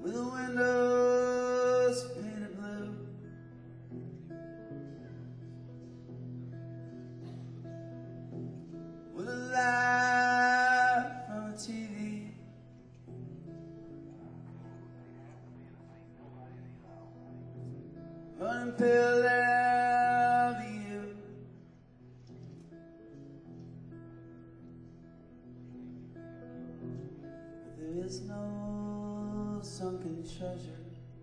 with the windows painted blue. With a light from a TV, running parallel to you. But there is no sunken treasure,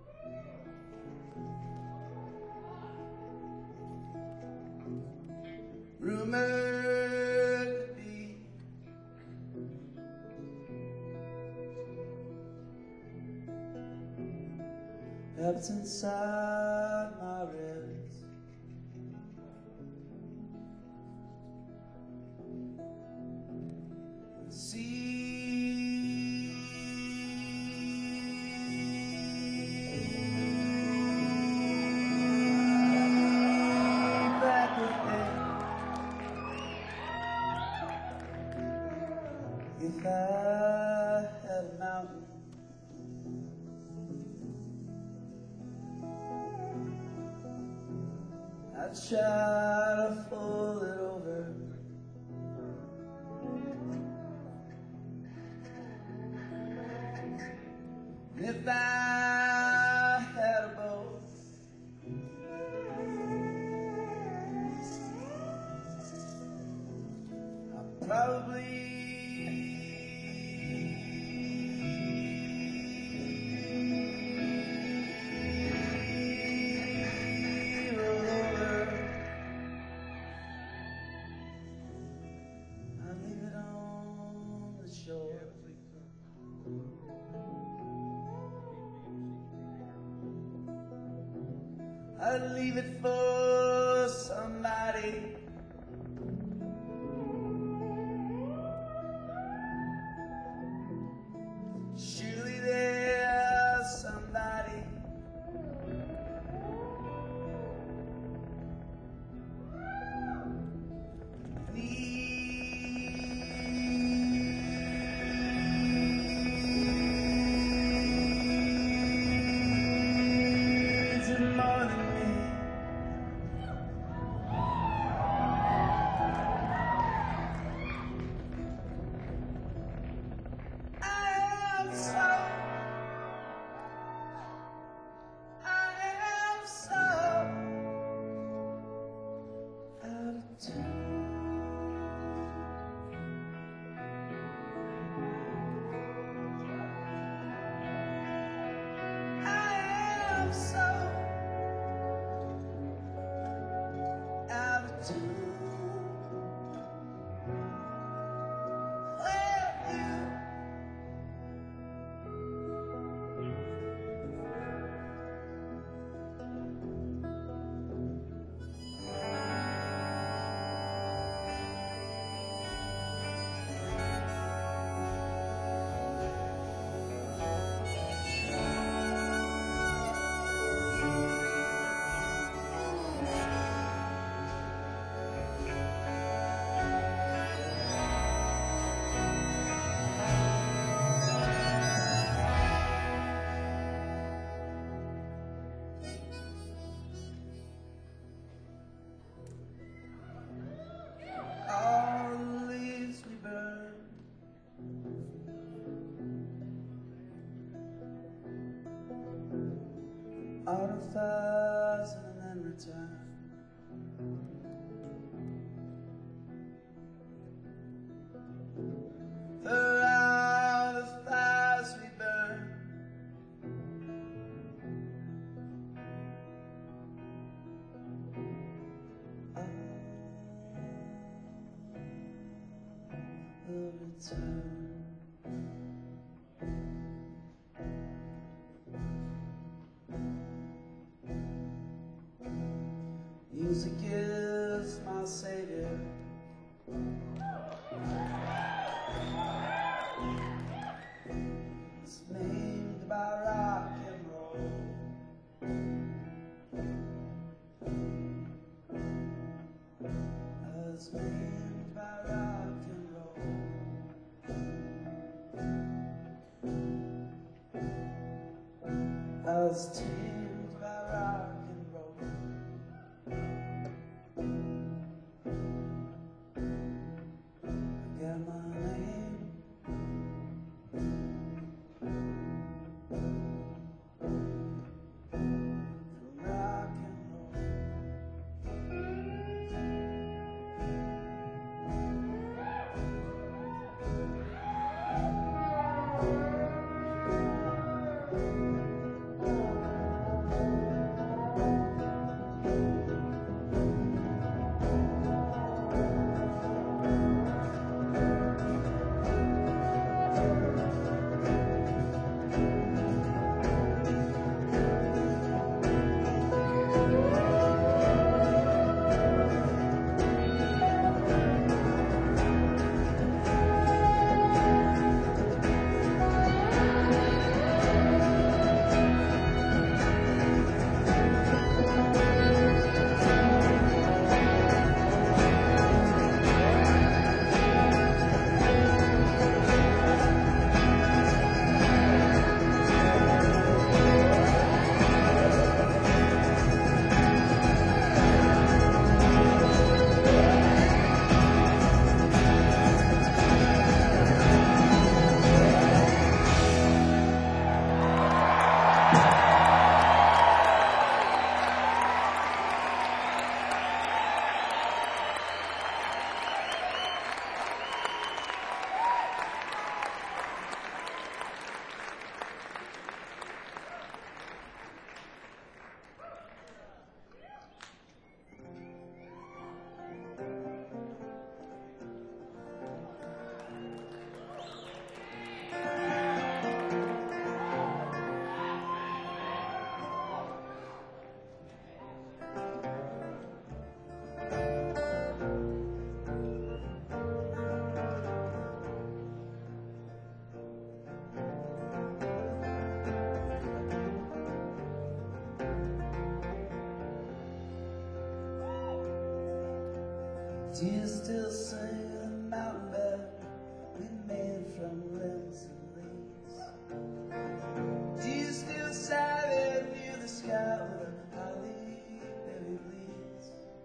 rumored to be. Perhaps inside my ribs, see back with me. If I had a mountain, I'd try to fold it over. And if I had a boat, I'd probably I'd leave it for somebody. Surely there's somebody needs it more than me. All the leaves we burn, autumn fires and then return. For all the fires we burn, will return. was tamed by rock and roll. I got my name from rock and roll. Do you still sing the mountain bell we made from limbs and leaves? Do you still sigh there near the sky where holly berry bleeds?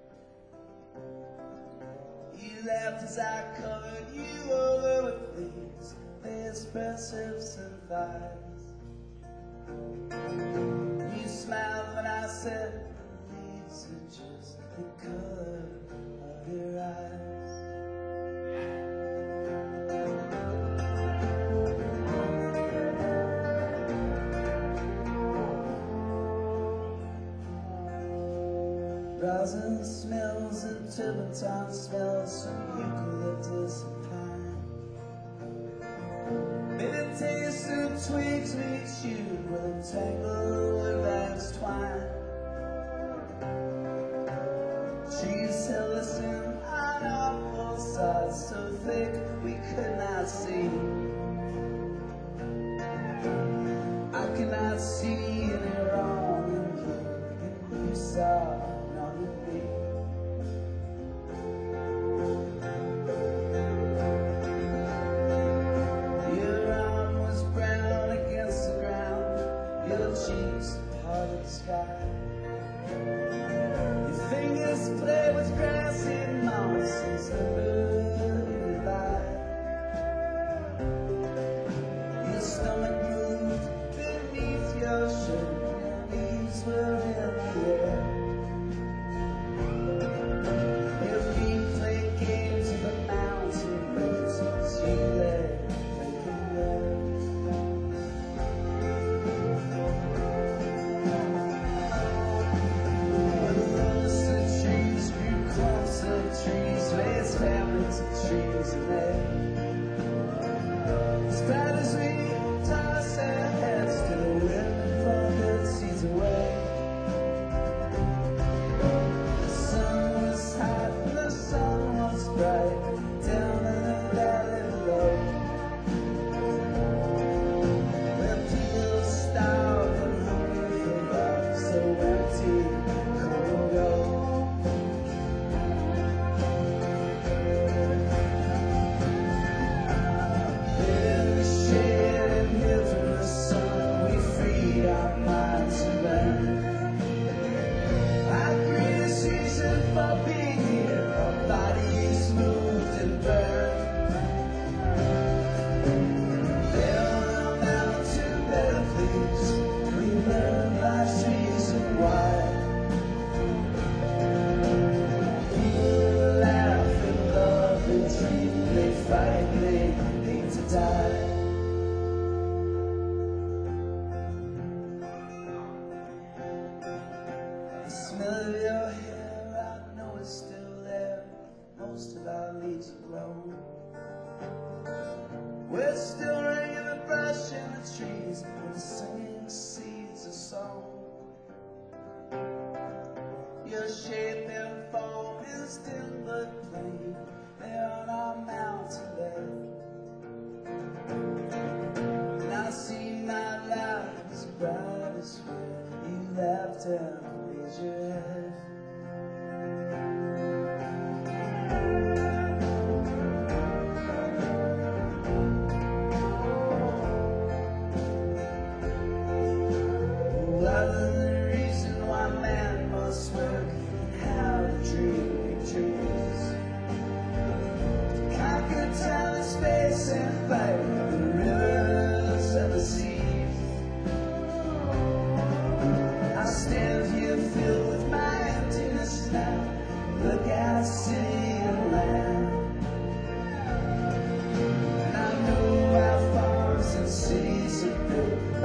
You laughed as I covered you over with leaves, they express hips and thighs. You smiled when I said the leaves are just the color of your eyes. Rosin smells and turpentine smells from eucalyptus and pine. Bitter taste of twigs meet you with tangled woodlands twine. Trees held us in on both sides, so thick we could not see. I cannot see any wrong in you, and you saw none in me. Your arm was brown against the ground, your cheeks part of the sky. Your fingers play with grassy moss as the bird lied. Your stomach moved beneath your shirt, your knees were in the air. Your feet played games of the mountain roots as you lay thinking there.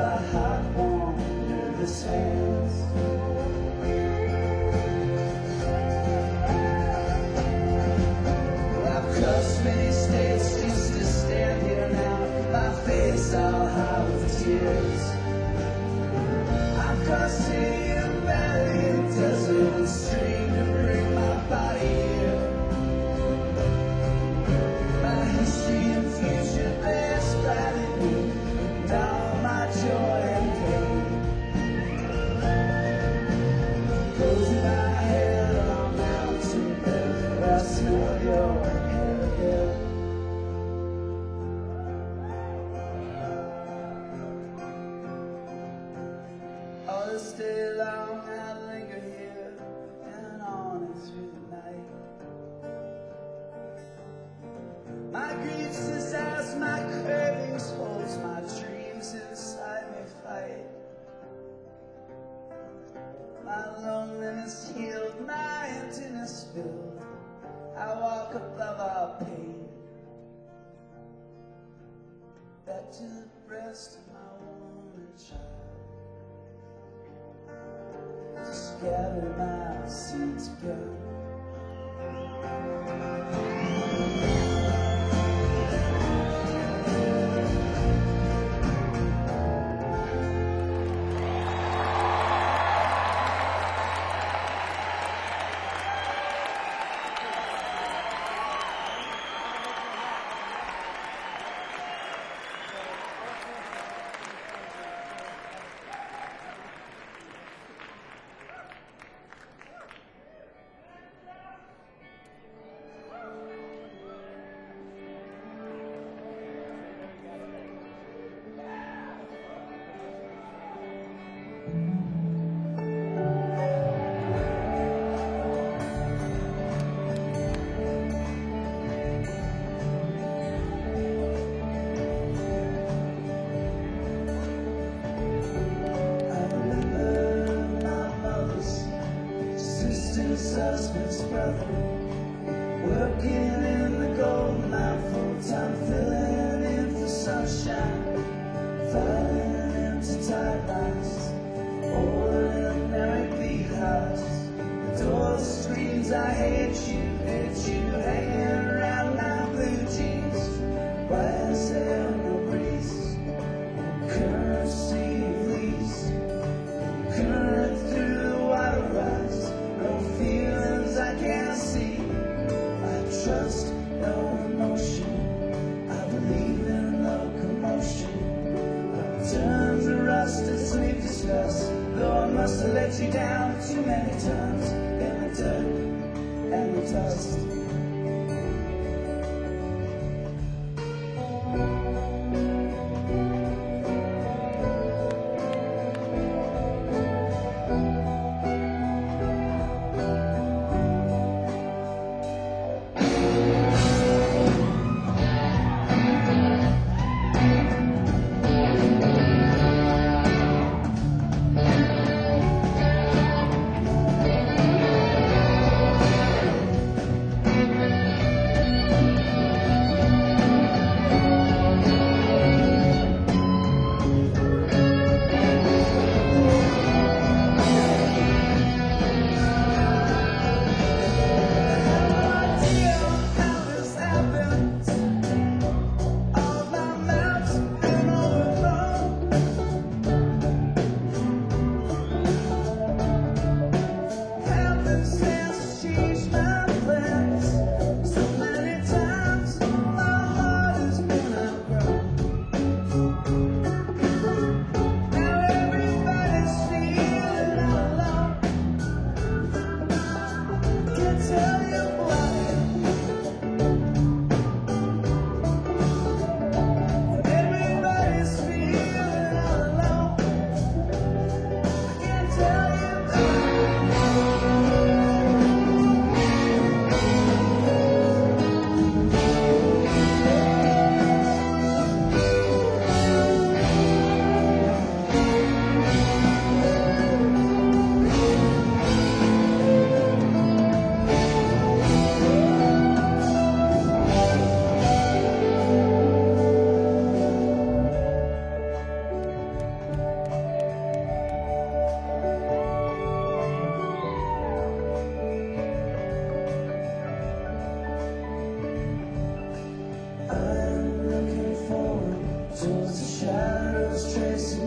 by hot, warm, nervous hands. I've crossed many states just to stand here now, my face all high with tears. I've crossed city and valley and desert and stream to bring my body here. My history and future bears guided me, and all my joy and pain. Closing my head on mountain bed where I smell your hair. All this day long I linger here and on and through the night. My grief says as my cravings holds my dreams inside me fight. My loneliness healed, my emptiness filled. I walk above all pain, back to the breast of my woman child, to scatter my seeds again. Husband's brother, working in the gold mine full-time, filling in for sunshine, filing into tight lines, ordinary beehives. The door screams, I hate you, hanging around my blue jeans. Why is there no breeze? Currency of leaves, current through the water rise. No feelings I can't see. I trust no emotion. I believe in locomotion. I turn to rust and sleep disgust. Though I must have let you down too many times in the dirt and the dust.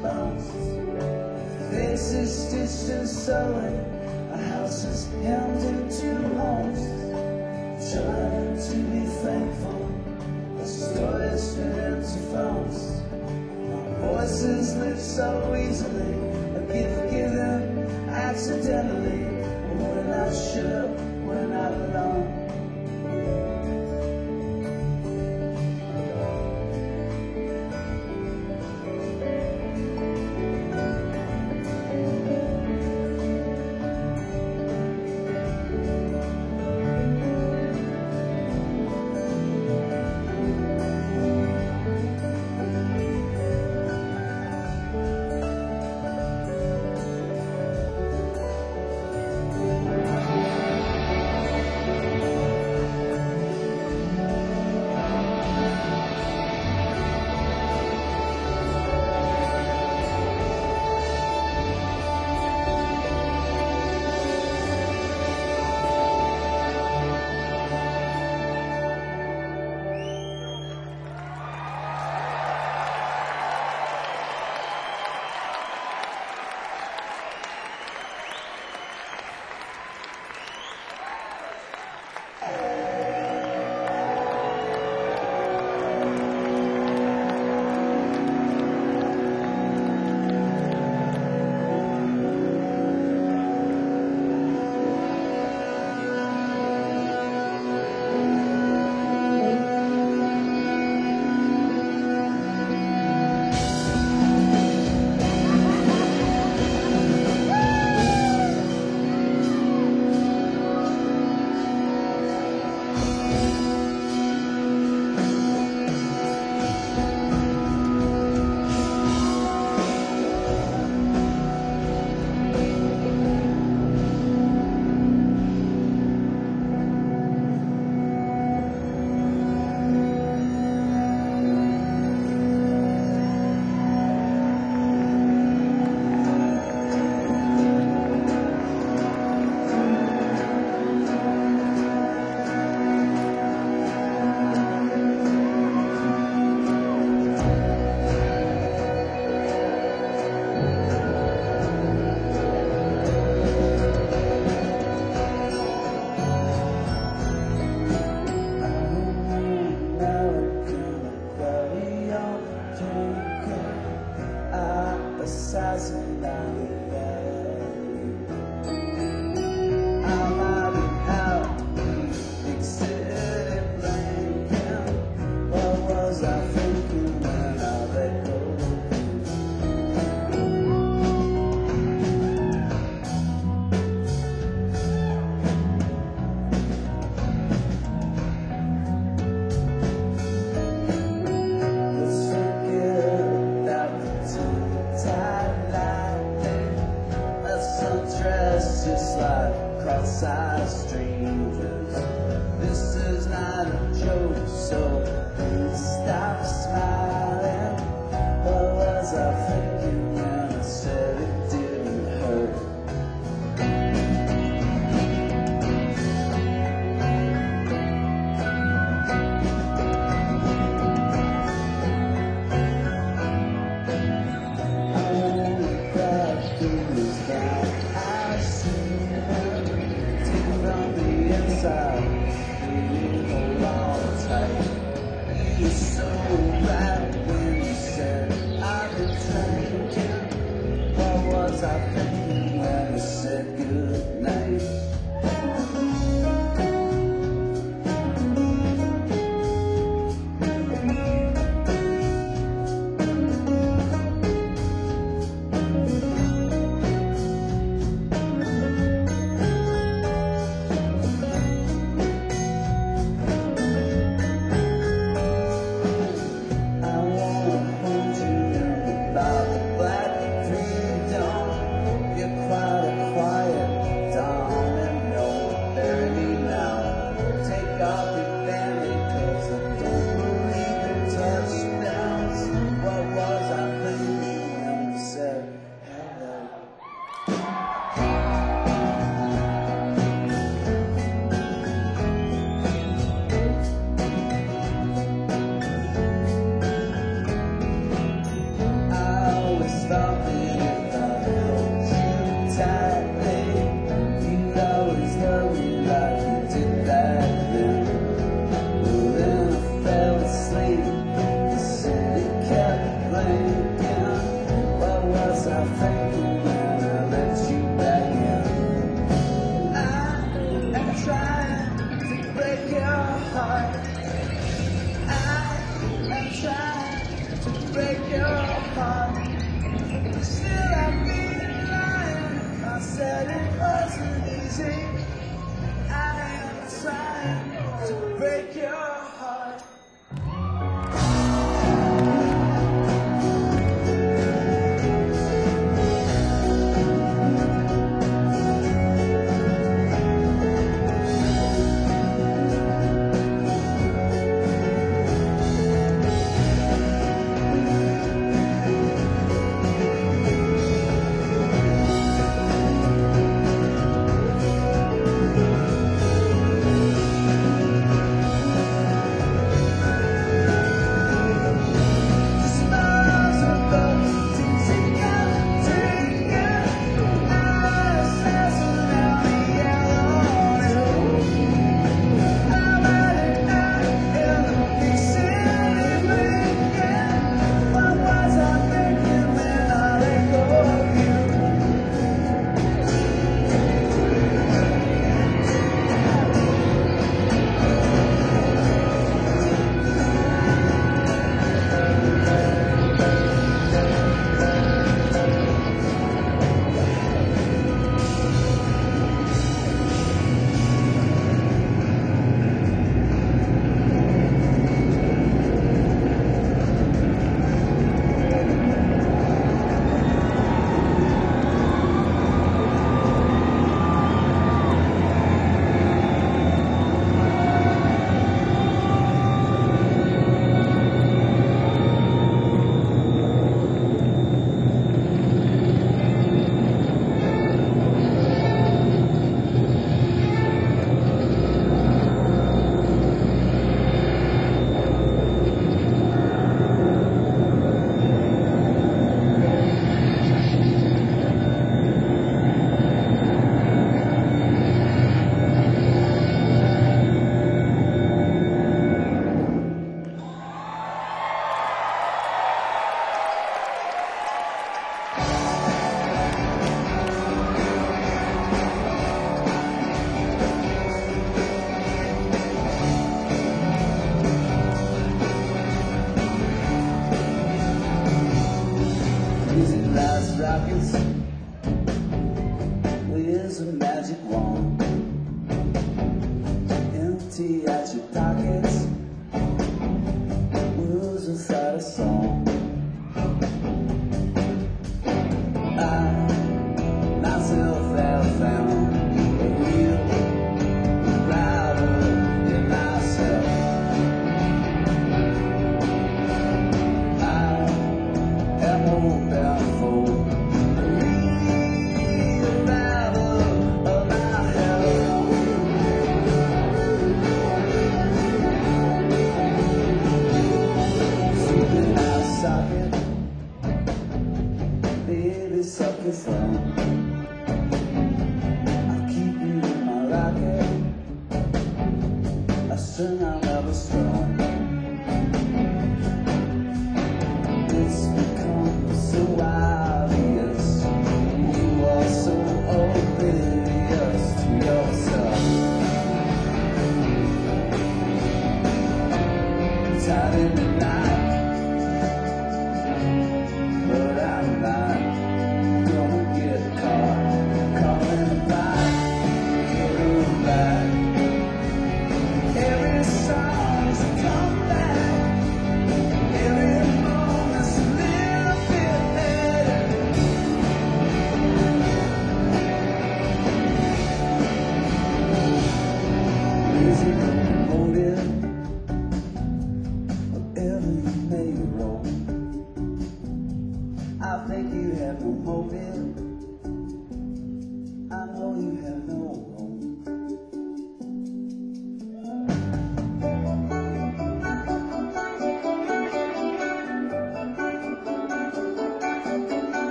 bones. Faces stitched and sewing, a house is hemmed into homes. Trying to be thankful, a story is split into phones. Voices live so easily, a gift given accidentally. We're not sure, we're not alone. Just like cross-eyed strangers. This is not a joke, so please stop smiling. What was I thinking when I said it didn't hurt? I only cried fingers down. I see from the inside, you hold on tight. You were so right when you said I've been drinking. What was I thinking when I said goodnight? thinking? What was I thinking when I let you back in? I am trying to break your heart. I am trying to break your heart. Still I've been lying. I said it wasn't easy. I am trying to break your heart. Rockets with a magic wand, empty at your pockets, words without a song. I myself have found a real rival in myself. I am open for suck your phone. I'll keep you in my locket. I string I'll never strong. It's become so obvious. You are so oblivious to yourself. Tied in the night, but I'm not. I think you have no motive. I know you have no home.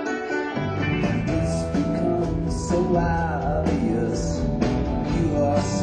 It's become so obvious. You are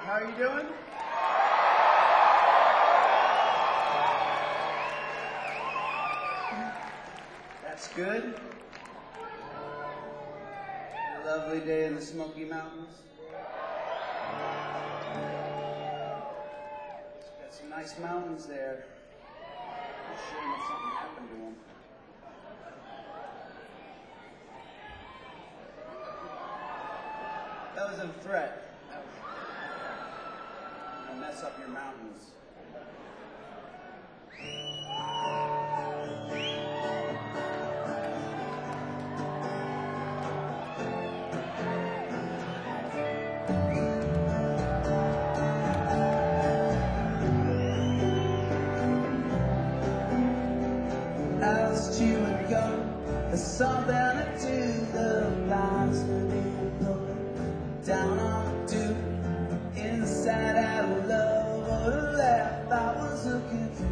How are you doing? That's good. A lovely day in the Smoky Mountains. Got some nice mountains there. It's a shame if something happened to them. That was a threat. I'll mess up your mountains. I was chewing gum, there's something to do. The lines are being pulled down on two. Inside out of love or laugh, I was looking for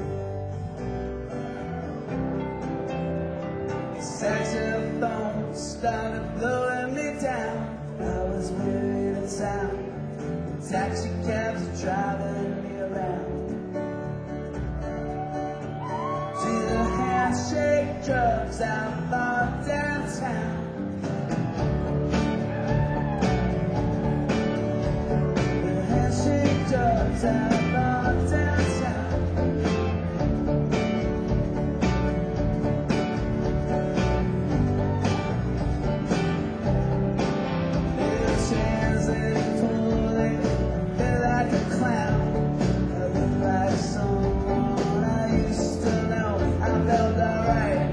you. Saxophone started blowing me down. I was weary in town. The taxi cabs are driving me around. To the handshake drugs out far downtown. Drugs out of downtown. Little chairs they pull, they feel like a clown. I look like someone I used to know. I felt alright.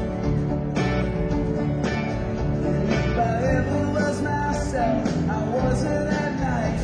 And if I ever was myself, I wasn't that nice.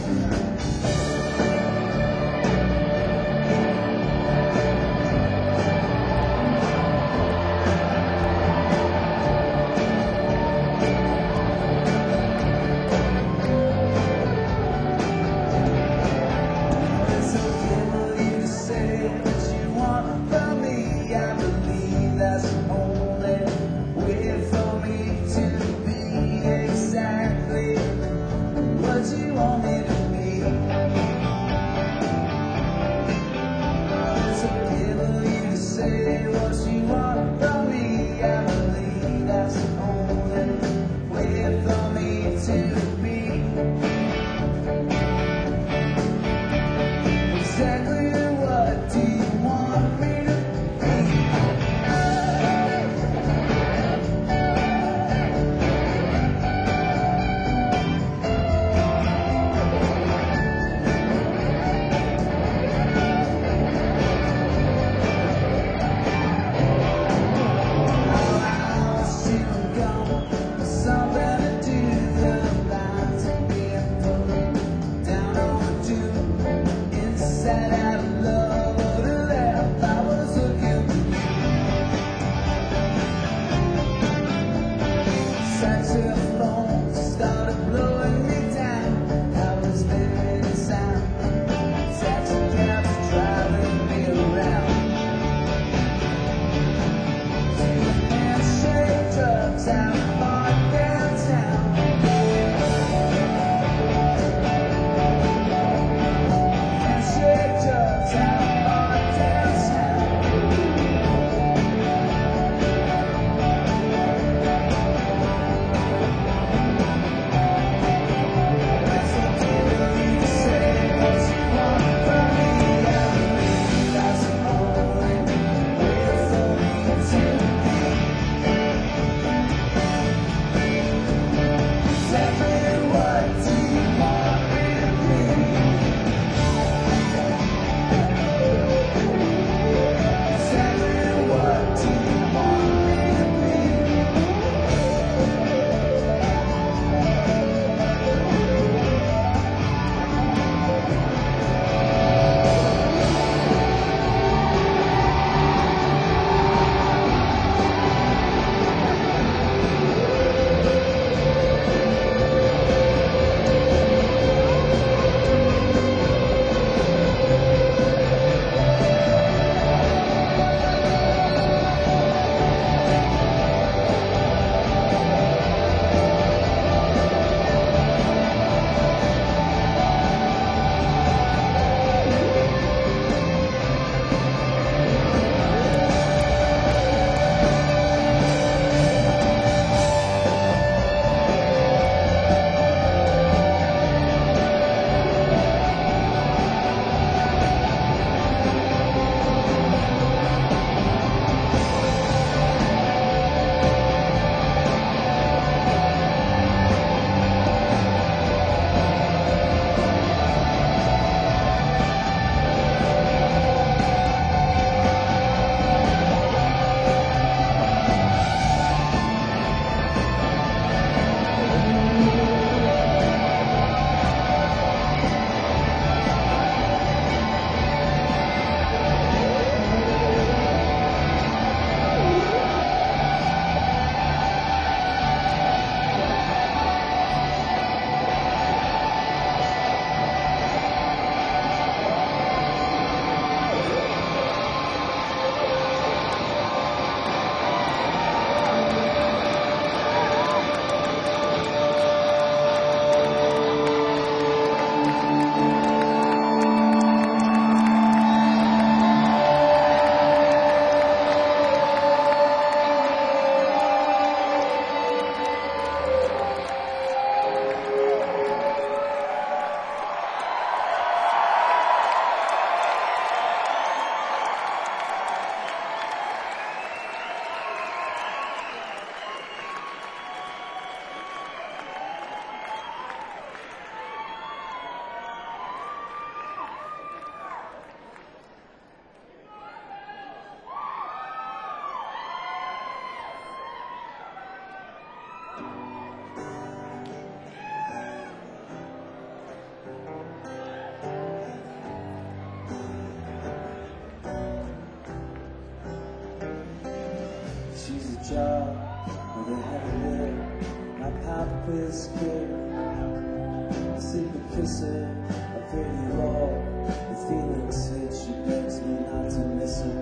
pop quiz kid, secret kisser, a pretty raw. The feelings hit, she begs me not to miss her.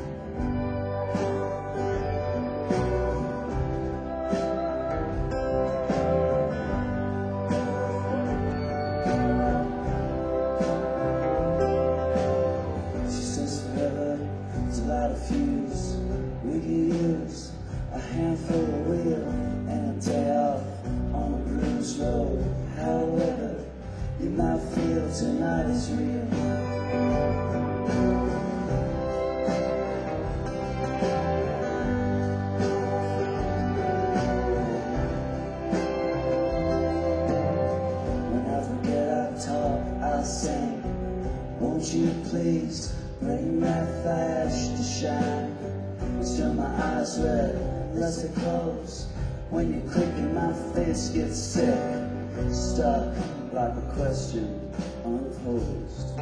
She says forever, it's a lot of fuse. We can use a handful of wheel and a day off on a cruise road. However, you might feel tonight is real. When I forget I talk, I'll sing. Won't you please bring that flash to shine? Till my eyes red, unless they close. When you click and my face gets sick, stuck like a question unposed.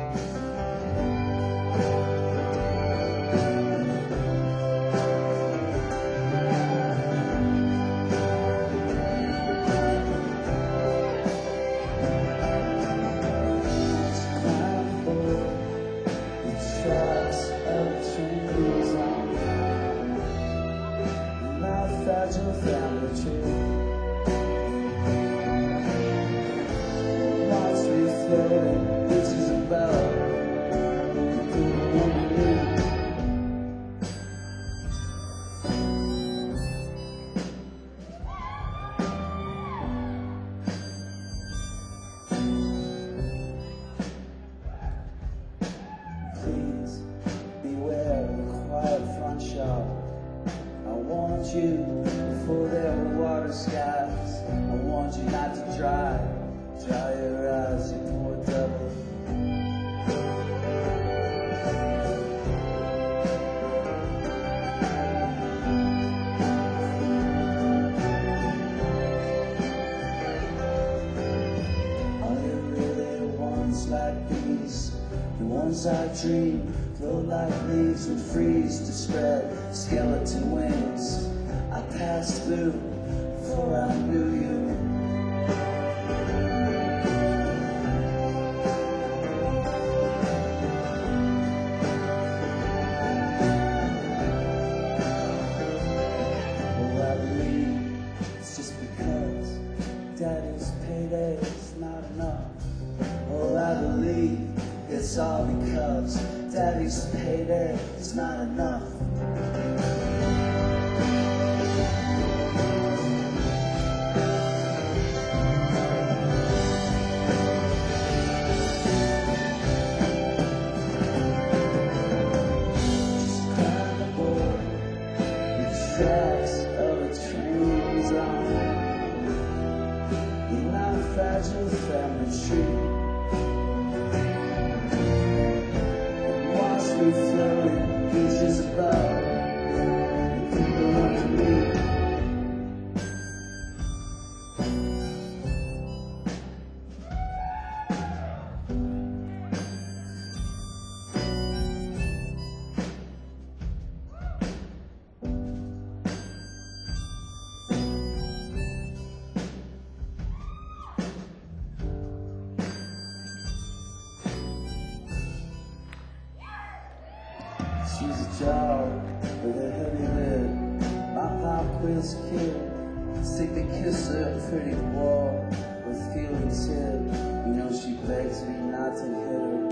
Fragile family tree. Watch me floating, this is about please beware the quiet front shop. I warned you before there were water skies. I warned you not to dry your eyes, you poor devil. Are you really the ones like these? The ones I dream float like leaves and freeze to spread skeleton wings. I passed through before I knew you. Oh, I believe it's just because Daddy's payday is not enough. Oh, I believe it's all because Daddy's payday is not enough. Just climb aboard the tracks of a train's on. In my fragile family tree. We floating beaches above, and people want to meet. She's a job with a heavy lid. My pop quiz kid, stick the kisser, a pretty wall with feelings hid. You know she begs me not to hit her.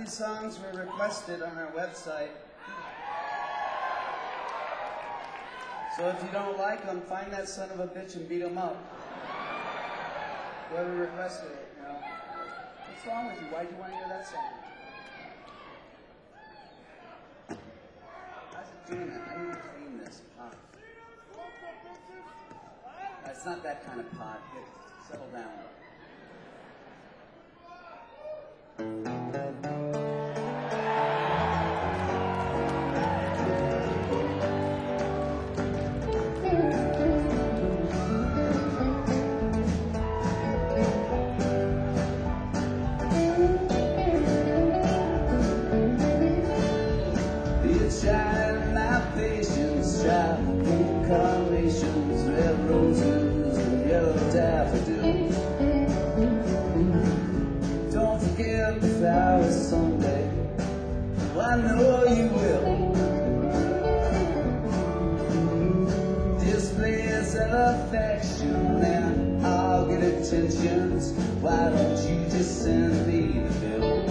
these songs were requested on our website. So if you don't like them, find that son of a bitch and beat him up. Whoever requested it, you know. What's wrong with you? Why do you want to hear that song? How's it doing that? I need to clean this pot. It's not that kind of pot. Settle down. Carnations, red roses, and yellow daffodils. Don't forget the flowers someday. Well, I know you will. Displays of affection and all good intentions. Why don't you just send me the bill?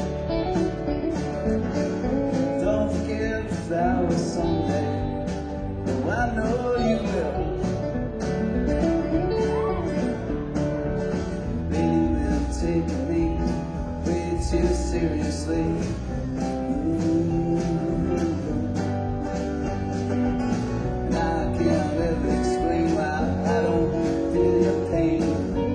Don't forget the flowers someday. I know you will. Baby, you're taking me way too seriously. And I can't ever explain why I don't feel your pain.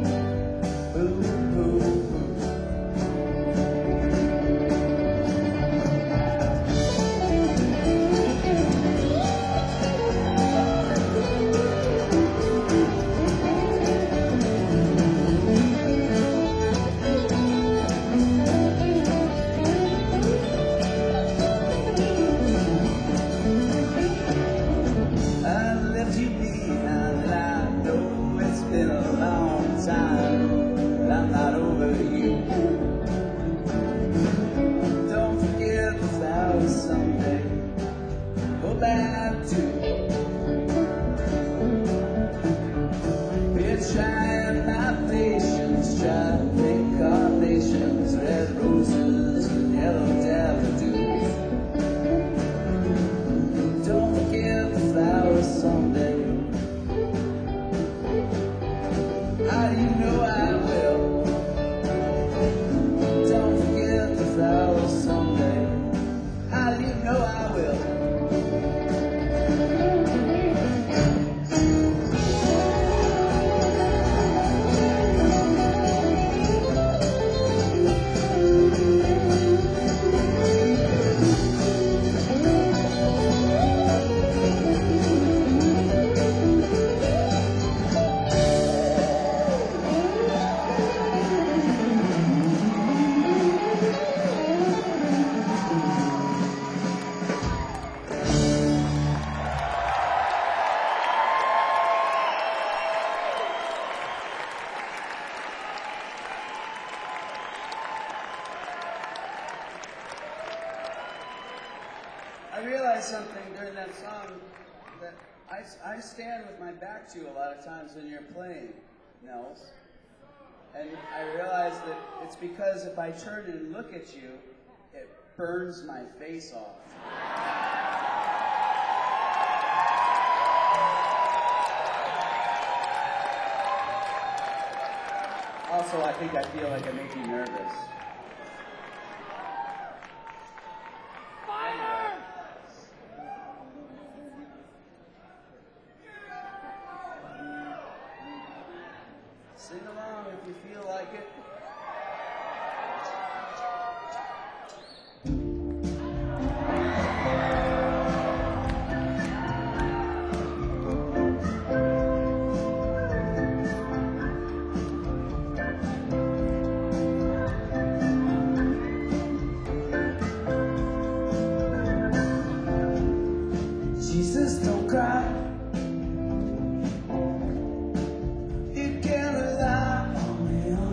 Something during that song that I stand with my back to you a lot of times when you're playing, Nels. And I realize that it's because if I turn and look at you, it burns my face off. Also, I think I feel like I make you nervous. Sing along if you feel like it. Jesus, don't cry. You can rely on me.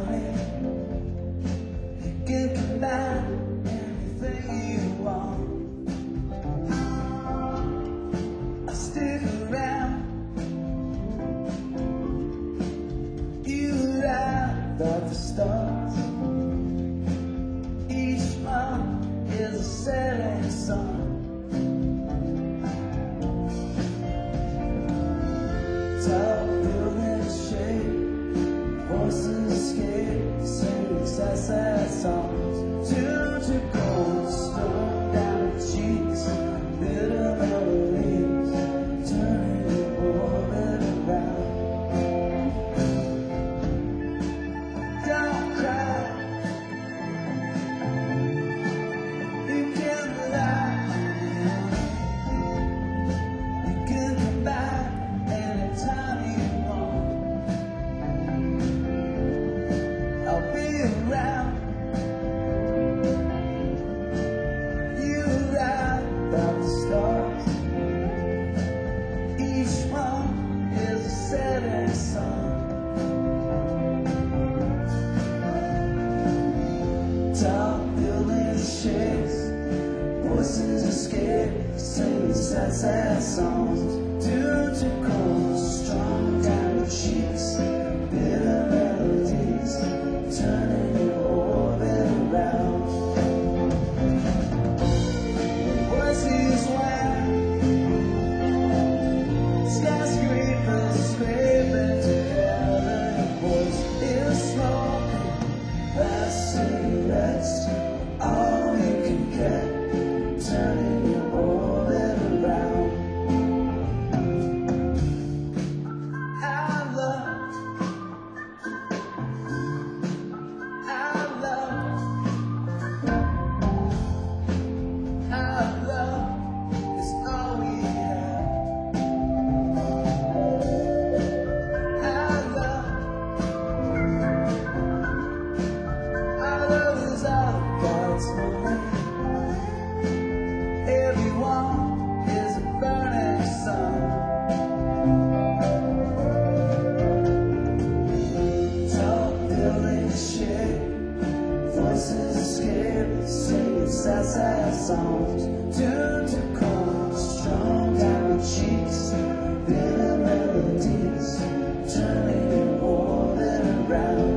bones turn to cold, strung down cheeks, bitter melodies, turning and rolling around.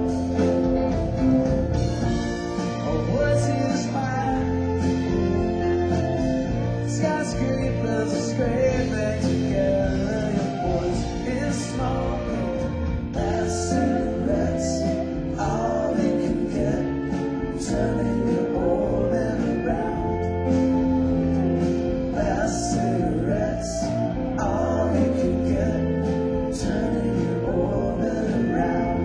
Or was his mind skyscrapers are scraping together your voice is smoking, that cigarettes, all they can get, turning and rolling around. That cigarettes, all they can get, turning and rolling around.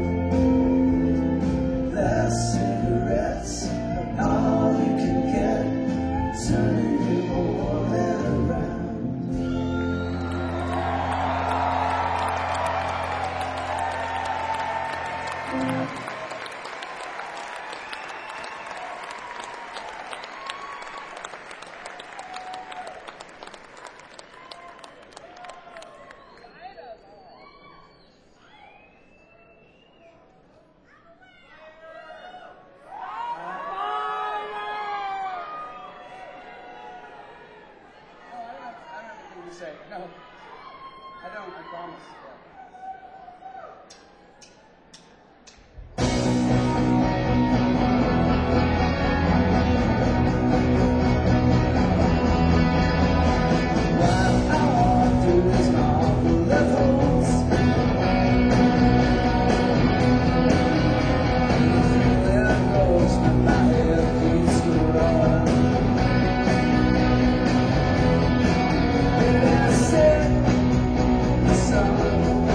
That cigarettes, all you can get, turning you rolling around. Say. No, I don't, I promise. While I walk through this mall full of holes, there goes my head keeps going. And I said, the summer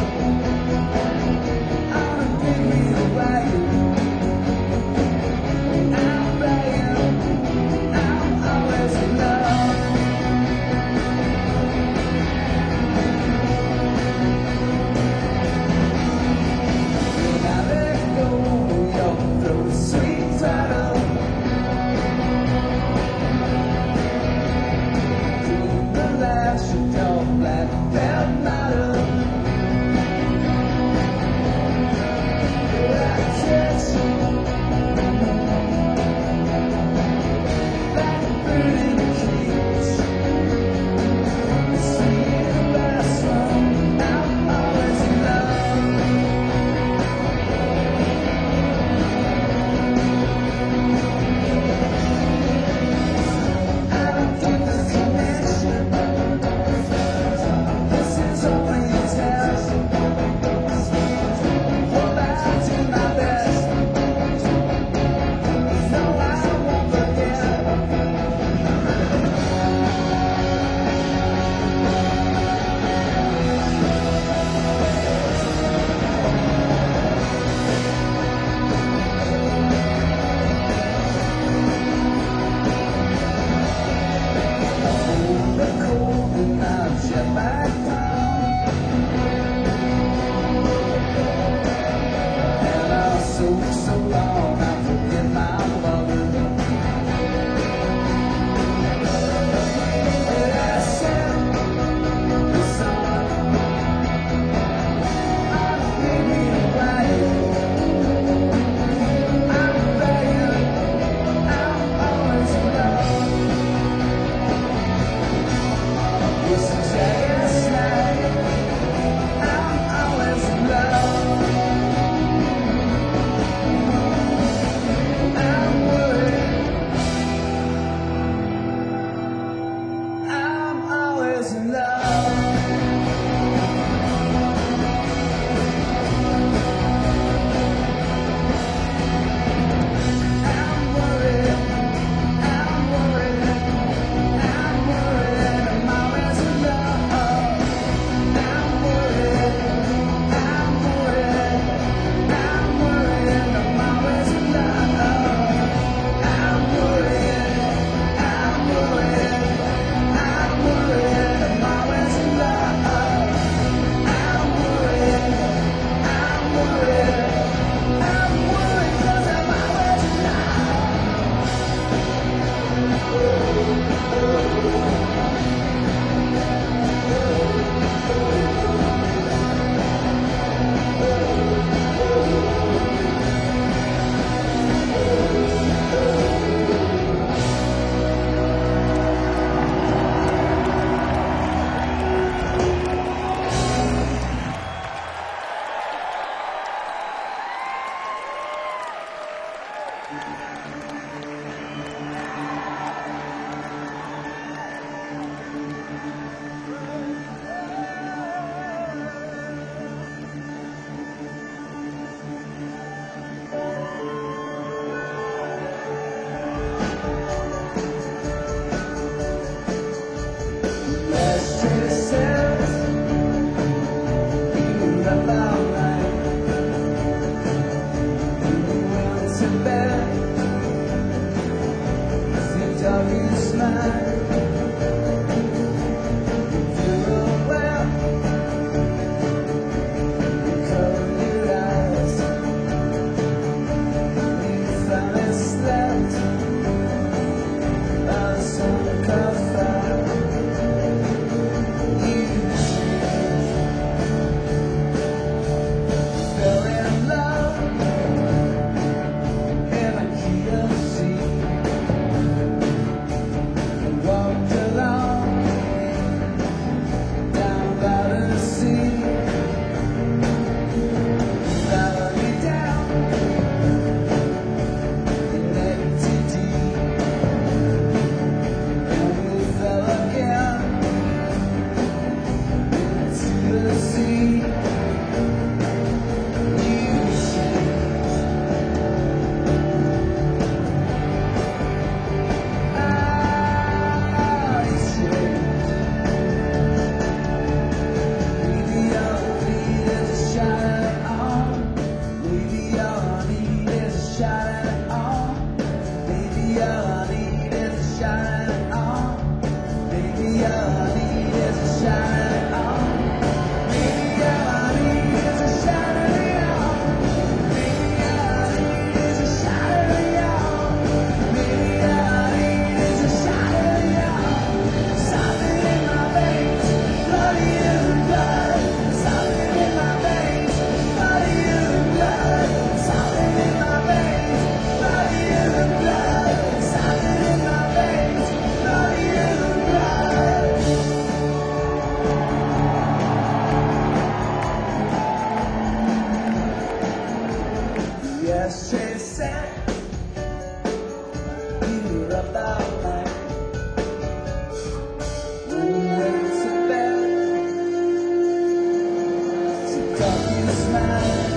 darkest night,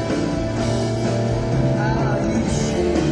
how you shake.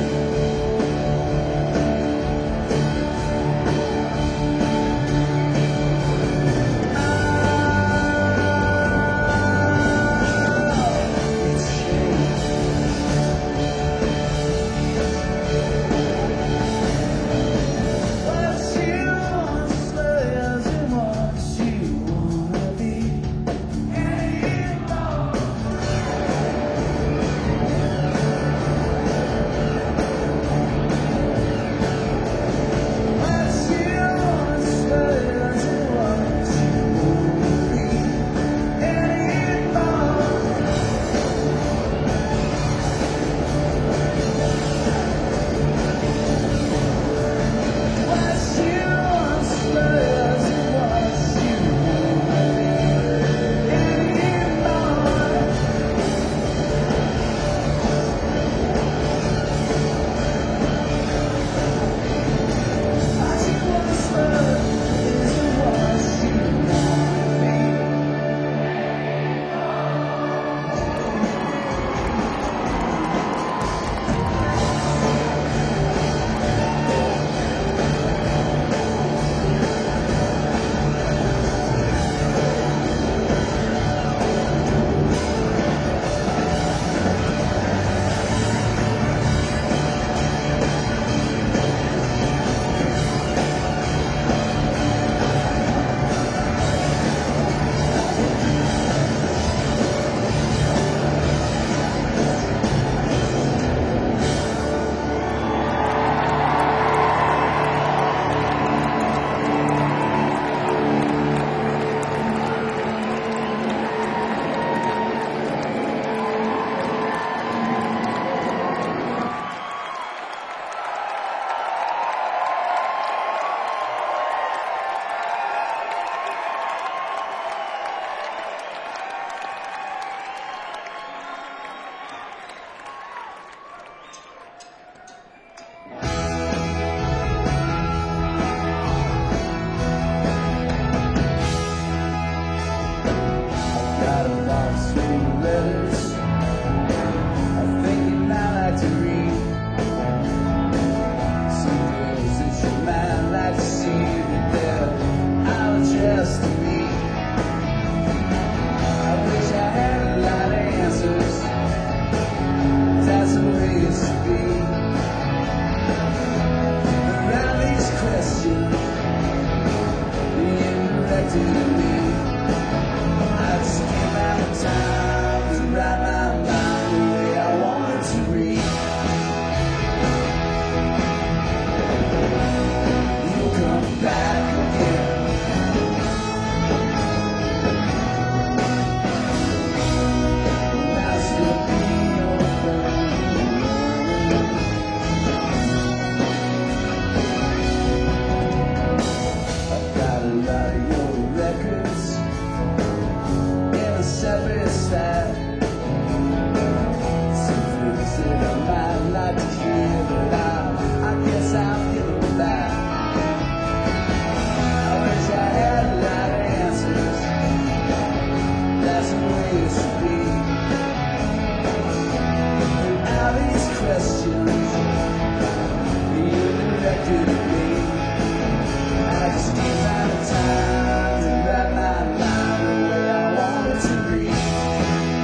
Time to wrap my mind the way I want it to be.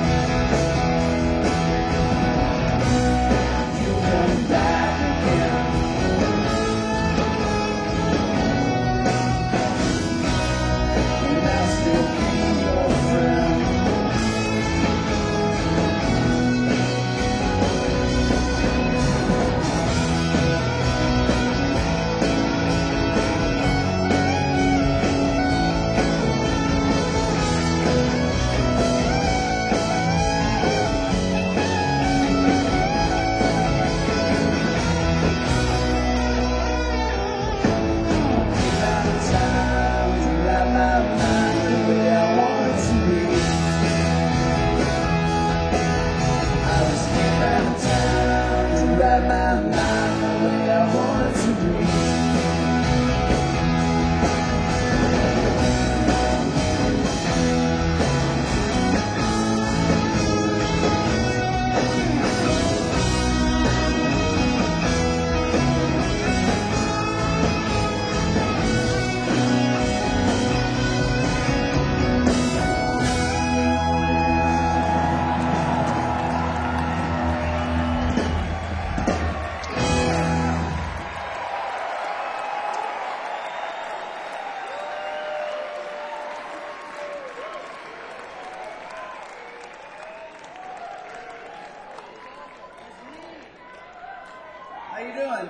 you doing?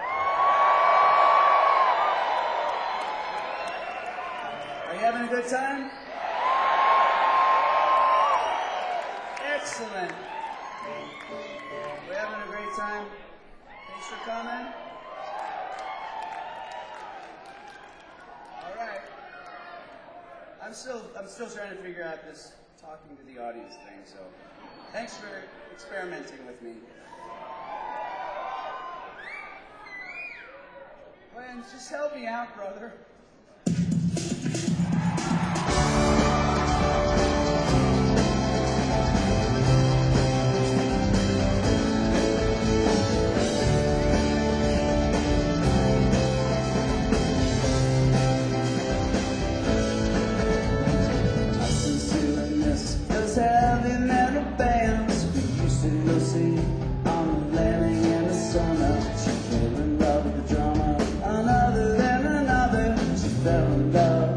Are you having a good time? Excellent. We're having a great time. Thanks for coming. All right. I'm still trying to figure out this talking to the audience thing, so thanks for experimenting with me. Glenn, just help me out, brother. Heavy metal bands we used to go see on the landing in the summer. She fell in love with the drummer, another than another. She fell in love.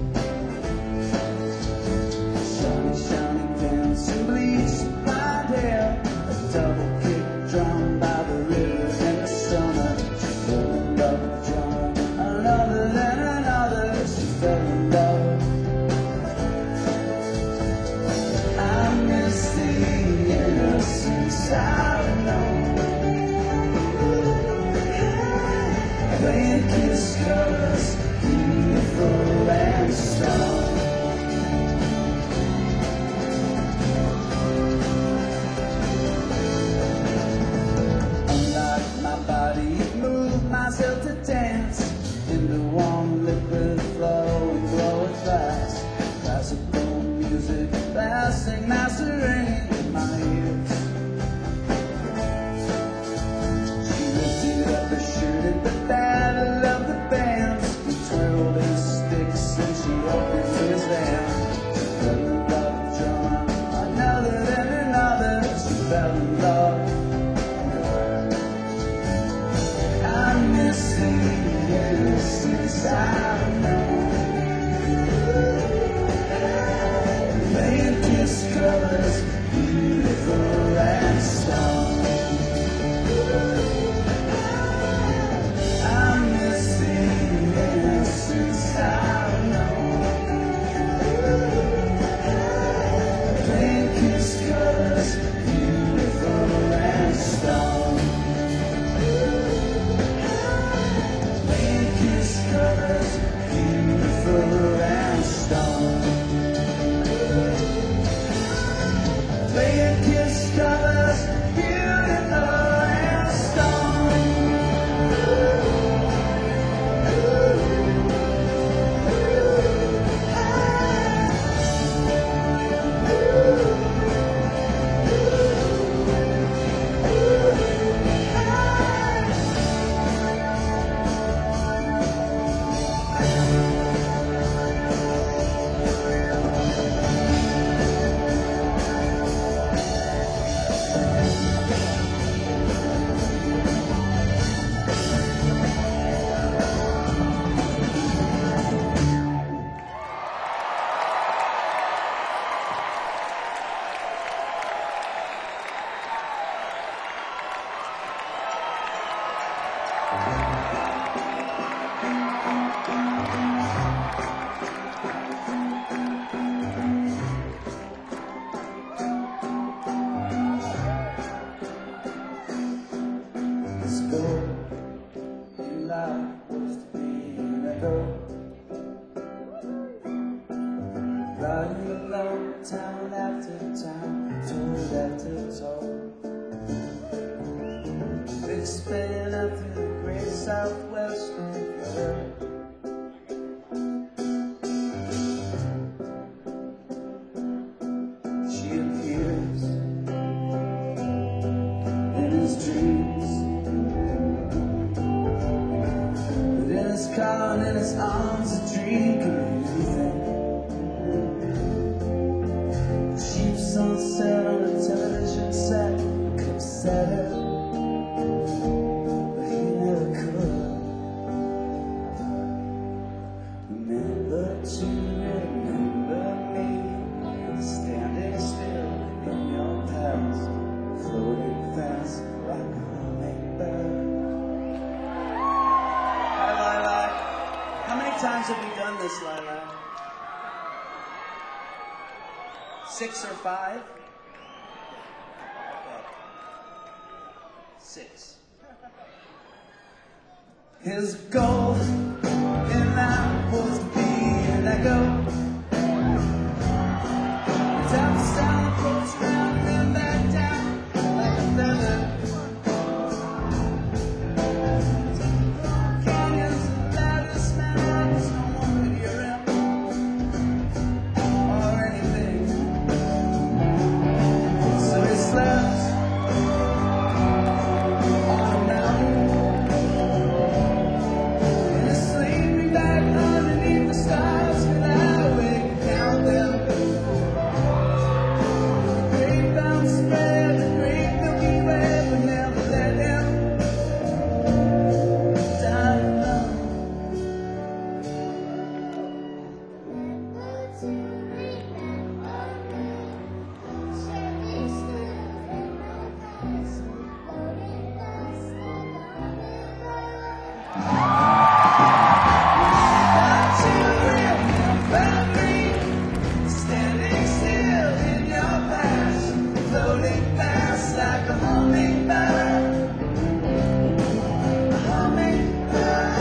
Shiny, shiny pants and bleached blonde hair, a double kick drum by the river in the summer. She fell in love with the drummer, another than another. She fell in love. Innocence I know, playing kiss colors, beautiful and strong. Unlike my body, move myself to dance in the warm liquid flow and glowing fast. Classical music blasting, mastering my ears. She lifted up her shirt at the battle of the bands. He twirled his sticks and she opened his van. She fell in love with drummer, another than another. She fell in love. I'm missing the innocence I know. Playing kiss colors, beautiful and strong. I'm missing the innocence I know. Playing kiss colors, beautiful and strong. Playing kiss colors, beautiful and strong. Playing kiss colors, beautiful and strong. Riding along town after town, toll after toll. Big span out through the great southwest river. She appears in his dreams, but in his car and in his arms a dream can be anything. Sunset on a television set could upset her, but he never could. Remember to remember me, standing still in your past, floating fast like a hummingbird. this, Lilac? 6 or 5? Okay. 6. His goal in life was to be an echo. Down the sound floats round and back down like a feather. Canyons and ladders, man, like no one could hear him or anything. So he slept on a mountain. In his sleeping bag underneath the stars, could lie awake and count them. Spread the great Milky Way would never let him die alone. Got to remember me, standing still in your past, floating fast like a hummingbird. A hummingbird.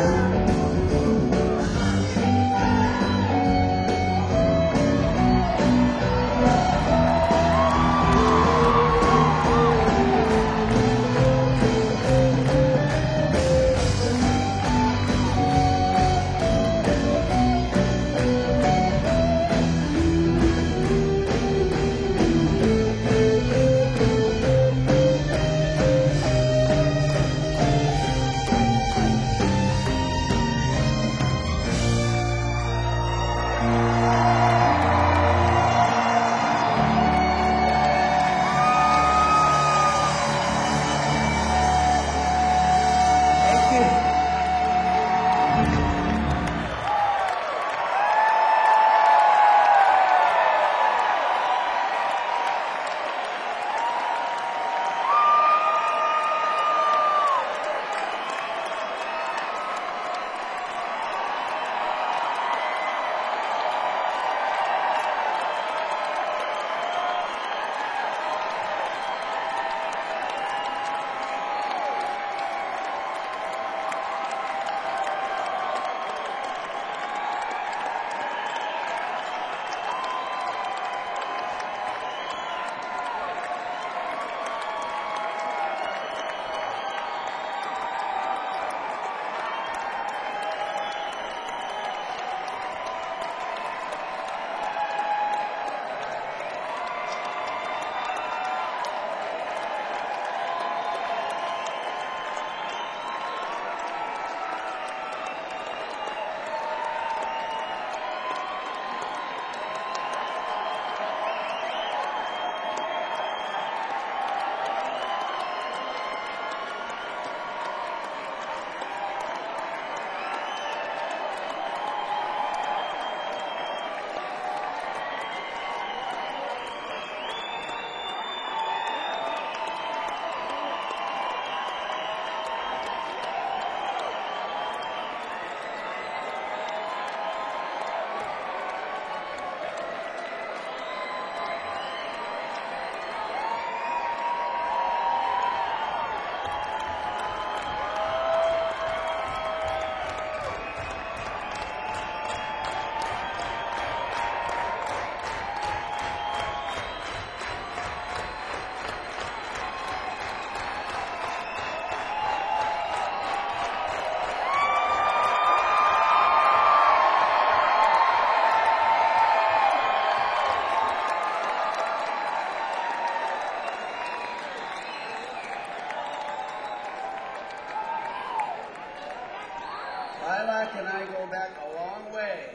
Lilac and I go back a long way.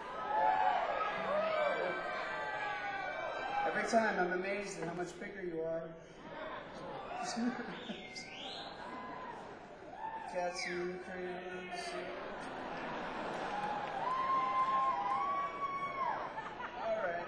Every time I'm amazed at how much bigger you are. Cats in the crayons. All right.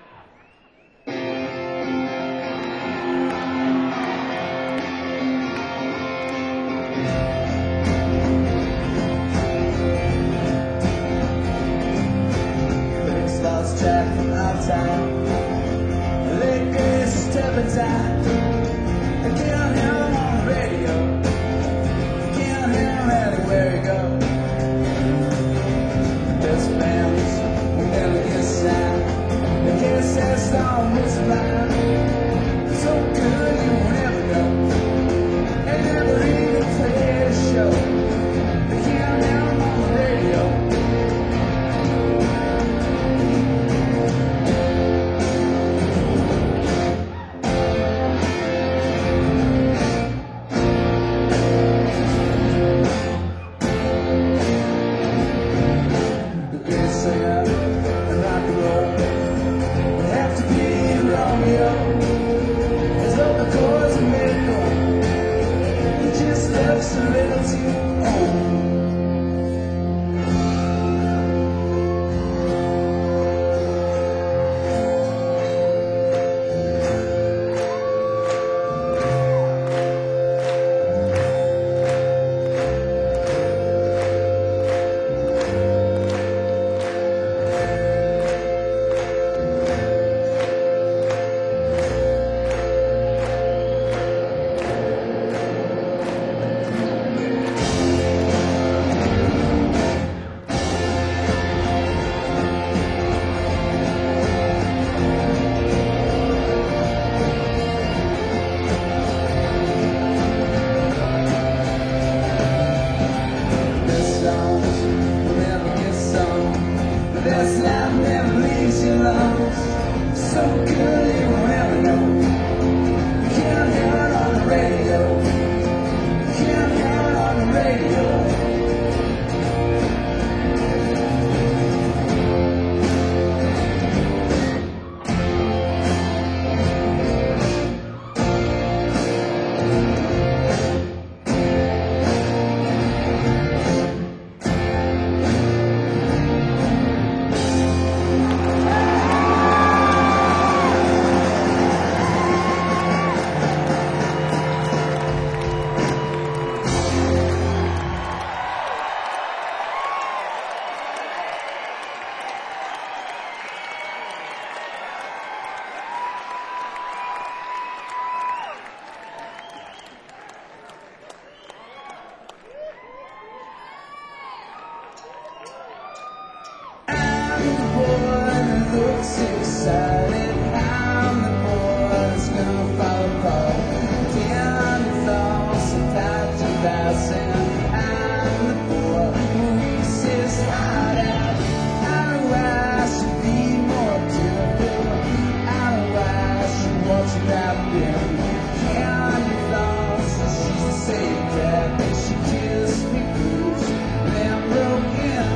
been candy lost. She's the same cat that she kissed me bruised, then broke in.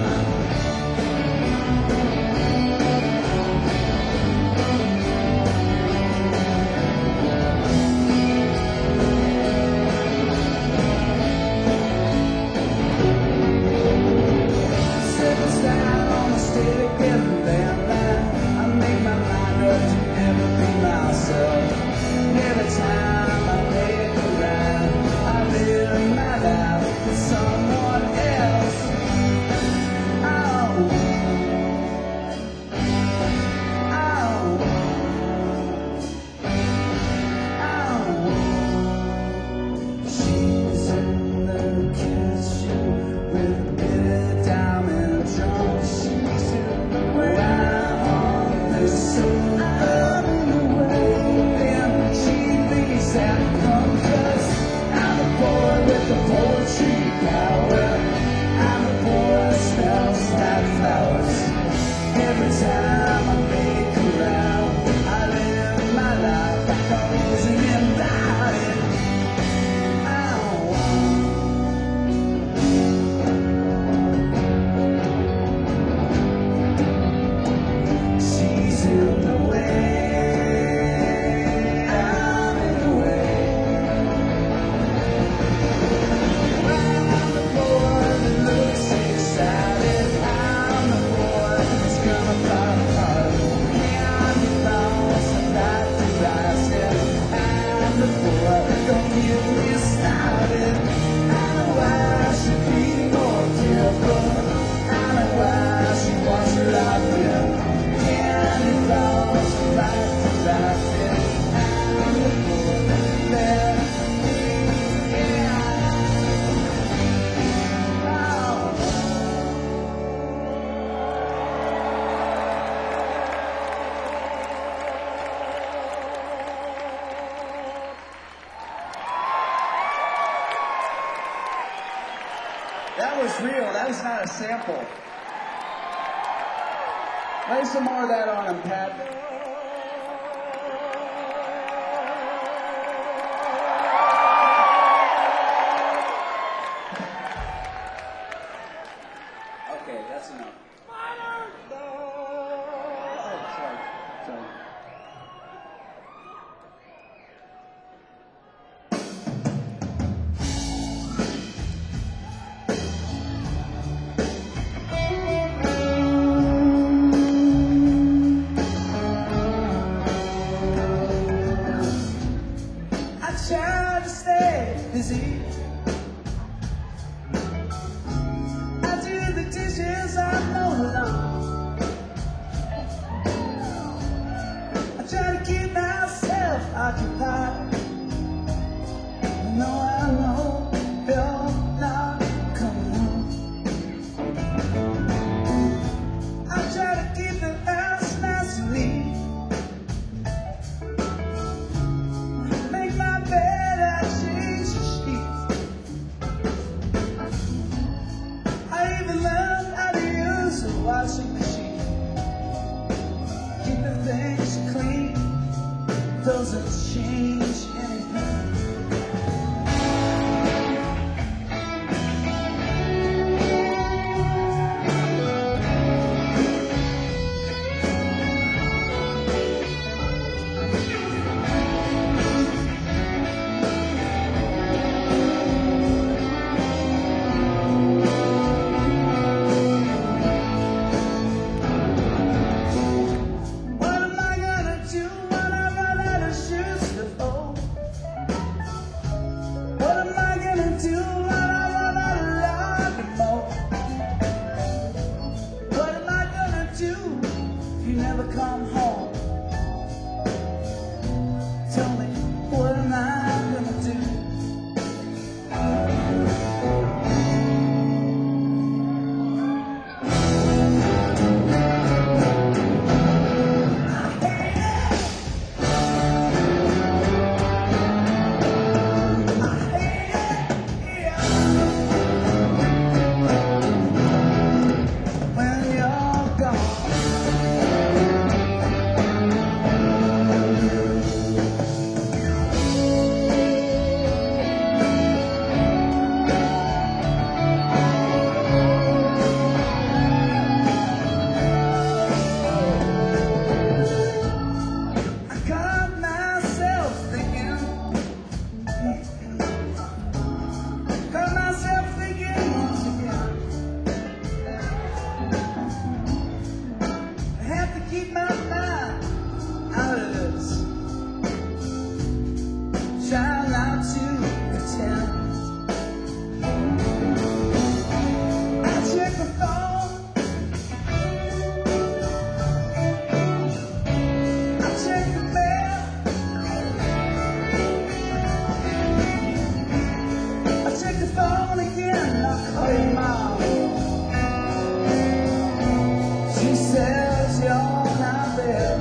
Settles down on a steady getting landline. I make my mind up to never be myself. Every time I make a rhyme, I live my life with someone else. Oh, oh, oh. She's in the kitchen with bitty diamond drumsticks where I'm on the sofa. Then she leaves that from 'cause I'm a boy with the poetry power. I'm a boy that smells like flowers. Every time I make a round, I live my life like I wasn't invited. She's in the way, I'm in the way. I'm the boy that looks excited. I'm the boy that's gonna fall apart. Candy falls and light the rising. I'm the boy, don't get me started. I know I should be more careful. I know I should watch what I feel. Candy falls and light the rising. I'm the boy that, yeah. That was real. That was not a sample. Lay some more of that on him, Pat. Okay, that's enough. Oh, sorry. Sorry. I try to stay busy. I do the dishes, I mow the lawn. I try to keep myself occupied. No, I know you're not coming home. I try to keep the house nice and neat. Make my bed, I change the sheets. I even learned how to use a washing machine. Keeping things clean doesn't change anything. What am I gonna do when I run out of shoes to fold? try not to pretend. I check the phone, I check the mail, I check the phone again, I call your mom. She says you're not there.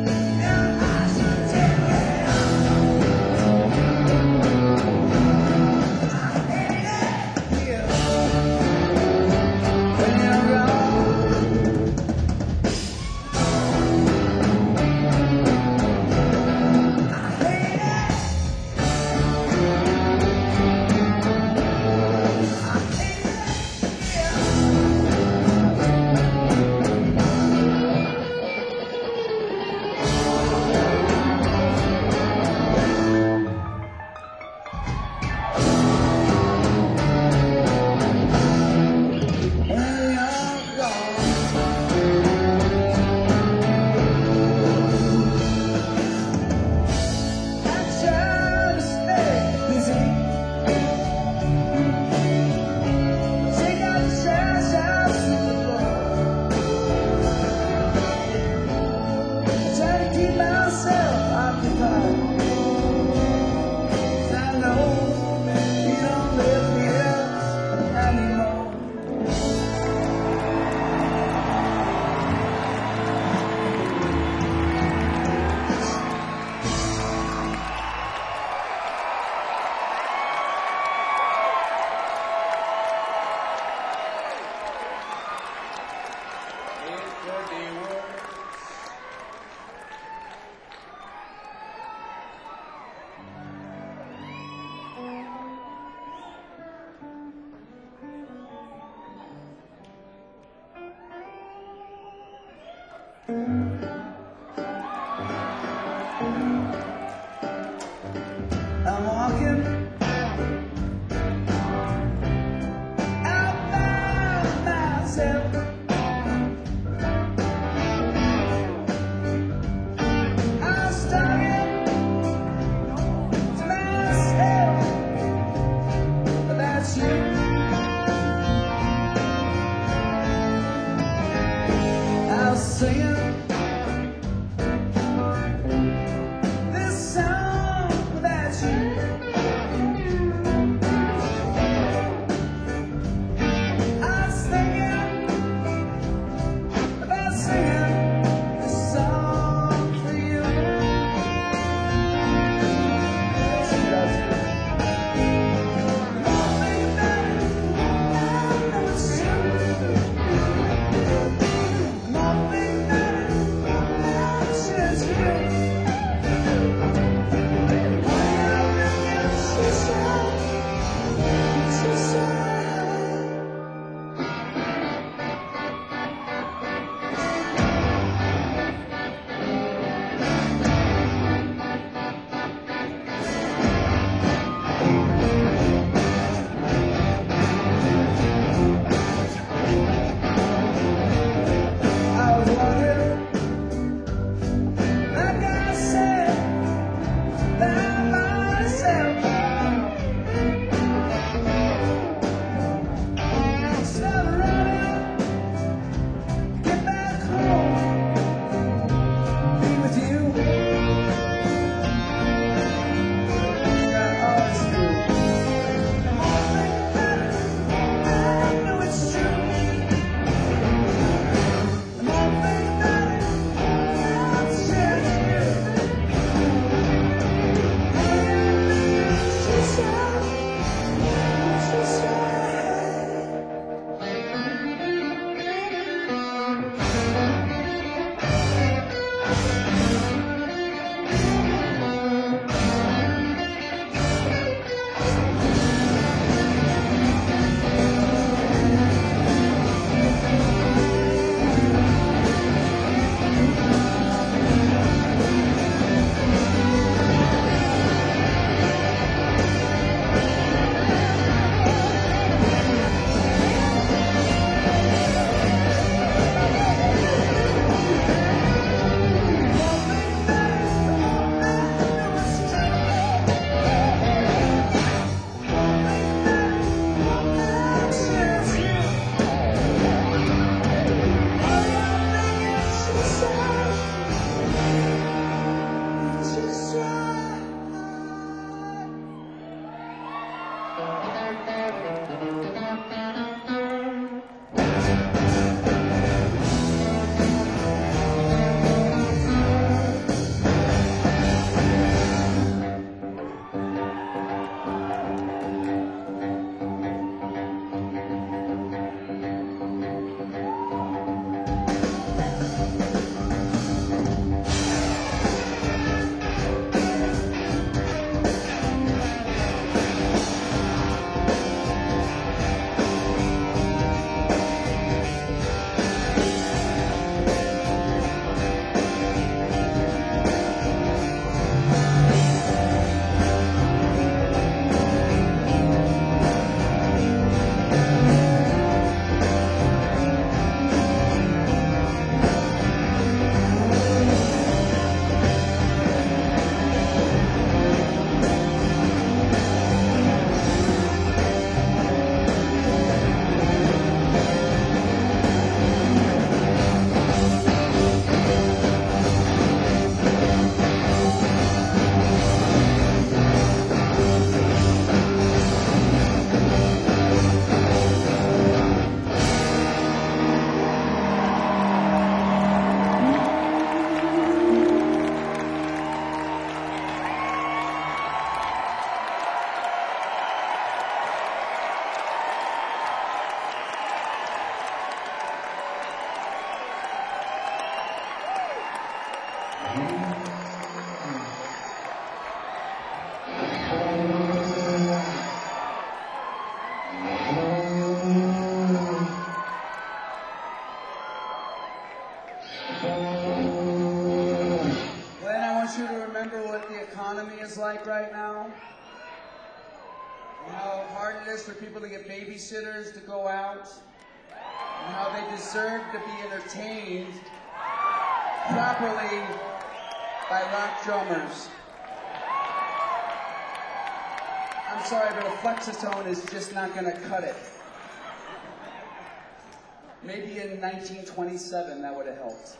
I'm walking out by myself. I'm talking to myself about you. I was singing economy is like right now, and how hard it is for people to get babysitters to go out, and how they deserve to be entertained properly by rock drummers. I'm sorry, but a Flexitone is just not going to cut it. Maybe in 1927 that would have helped.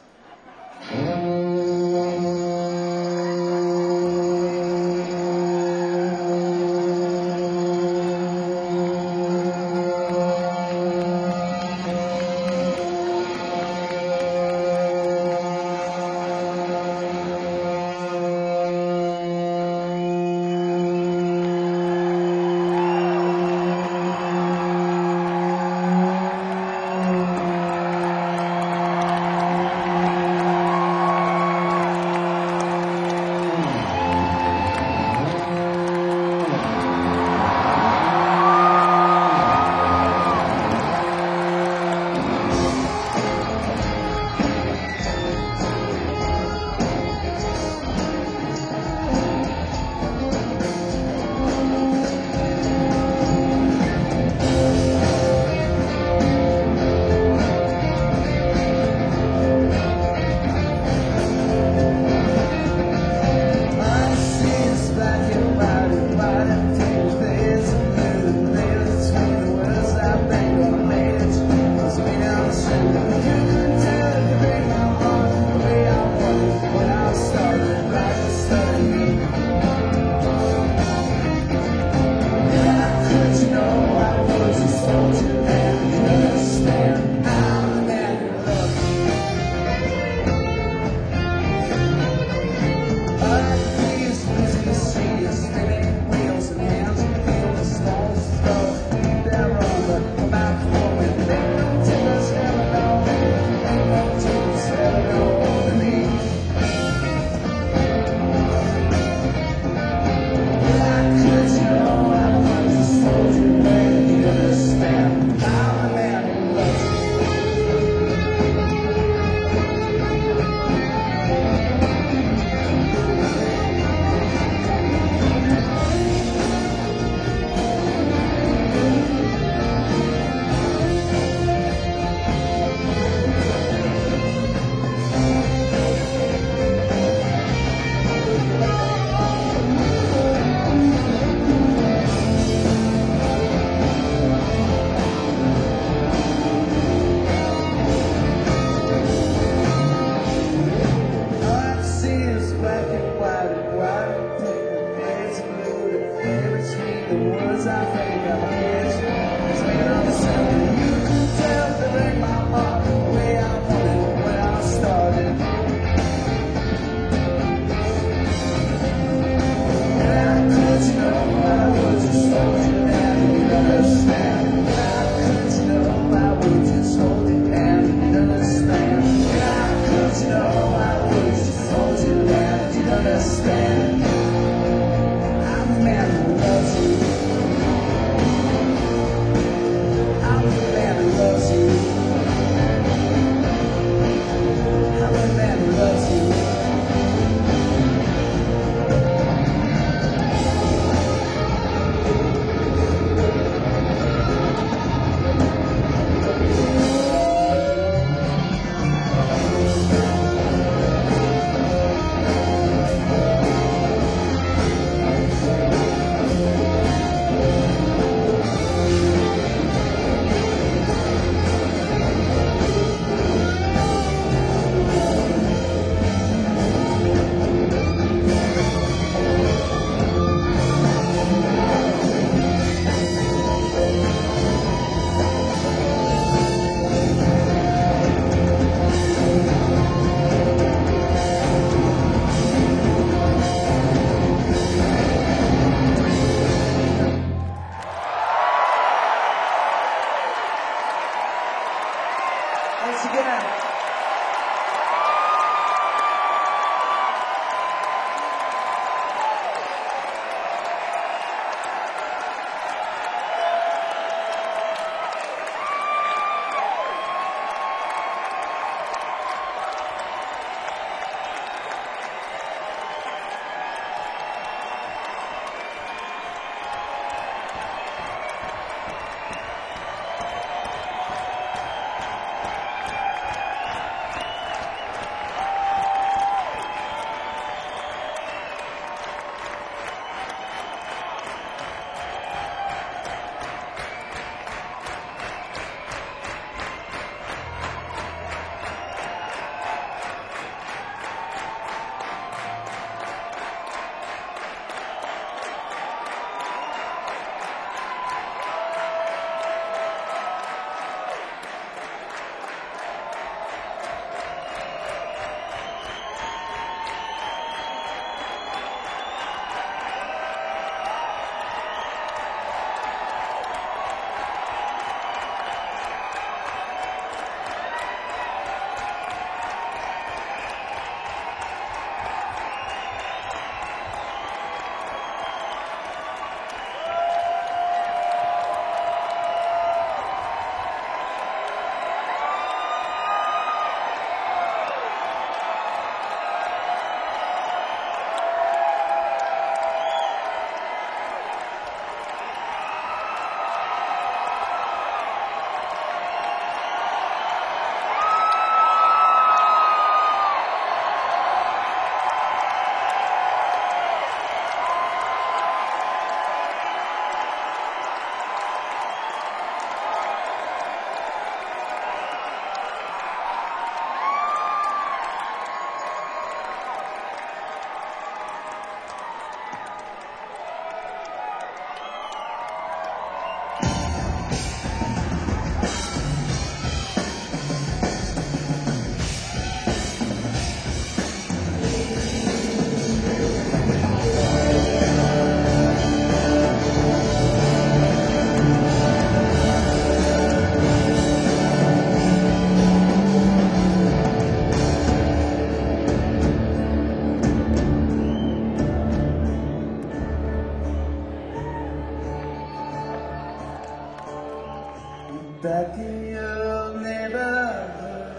back in your neighborhood,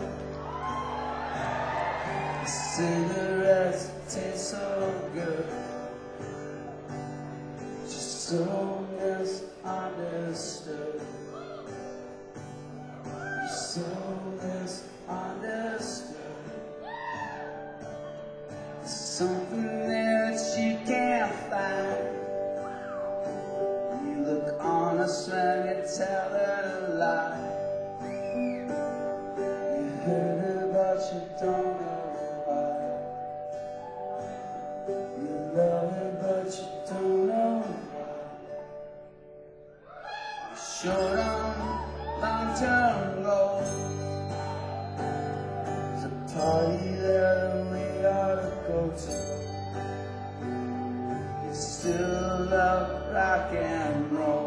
the cigarettes taste so good. Just so misunderstood. You're so misunderstood. There's something there that you can't find. You look honest when you tell a lie. You heard it but you don't know why. You love it but you don't know why. You're short on long-term goals. There's a party there that we ought to go to. You still love rock and roll.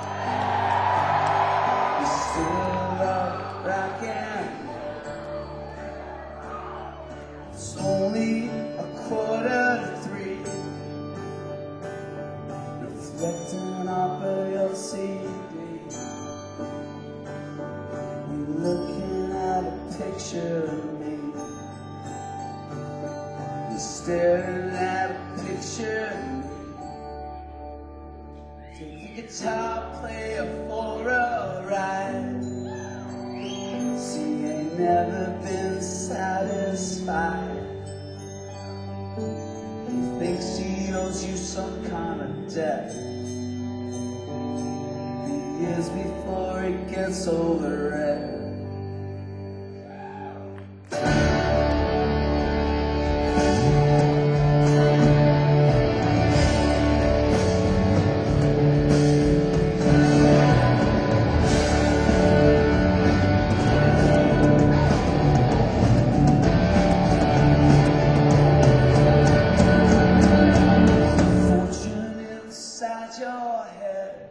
You still love rock and roll. It's only 2:45, reflecting off of your CD. You're looking at a picture of me. You're staring at a picture of me. Take the guitar player for a ride. See, you ain't never been satisfied. He thinks he owes you some kind of debt. Years before it gets over it. Fortune inside your head.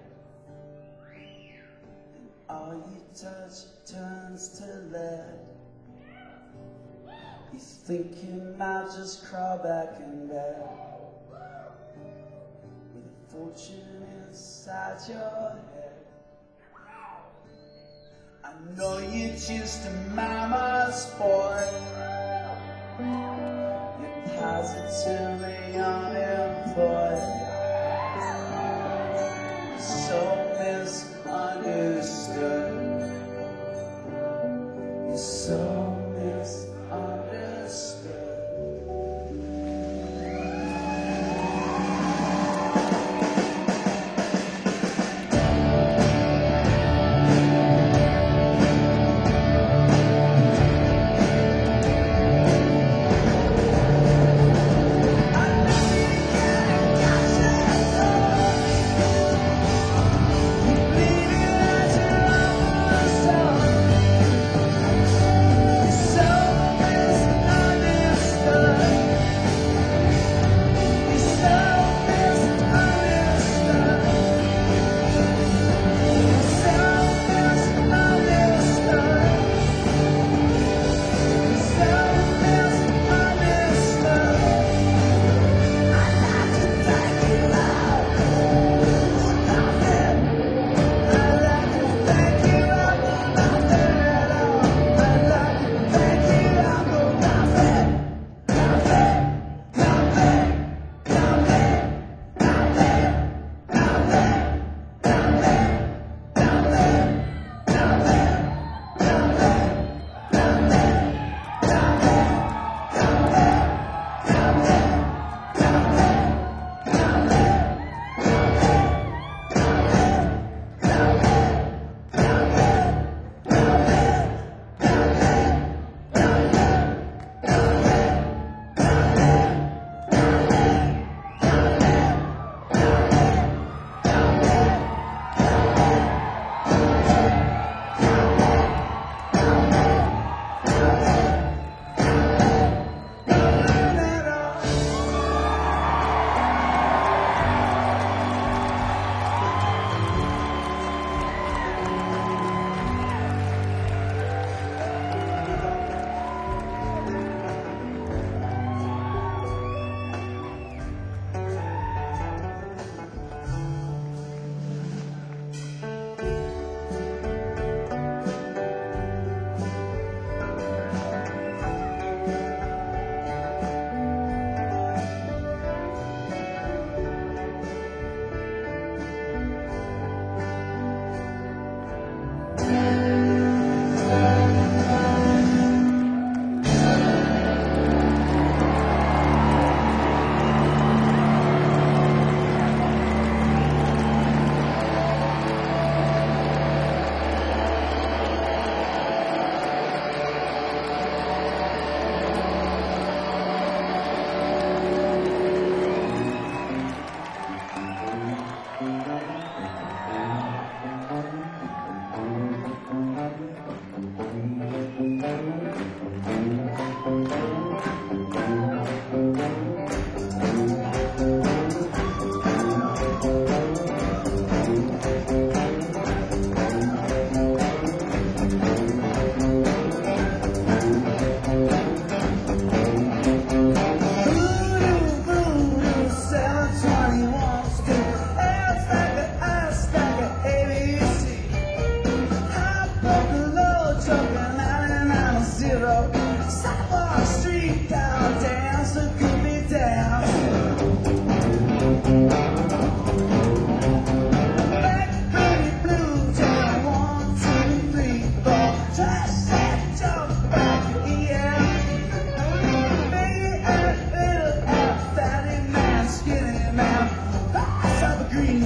All you touch turns to lead. You think you might just crawl back in bed with a fortune inside your head. I know you're just a mama's boy. You're positively unemployed. So misunderstood. You're so misunderstood. I know you can't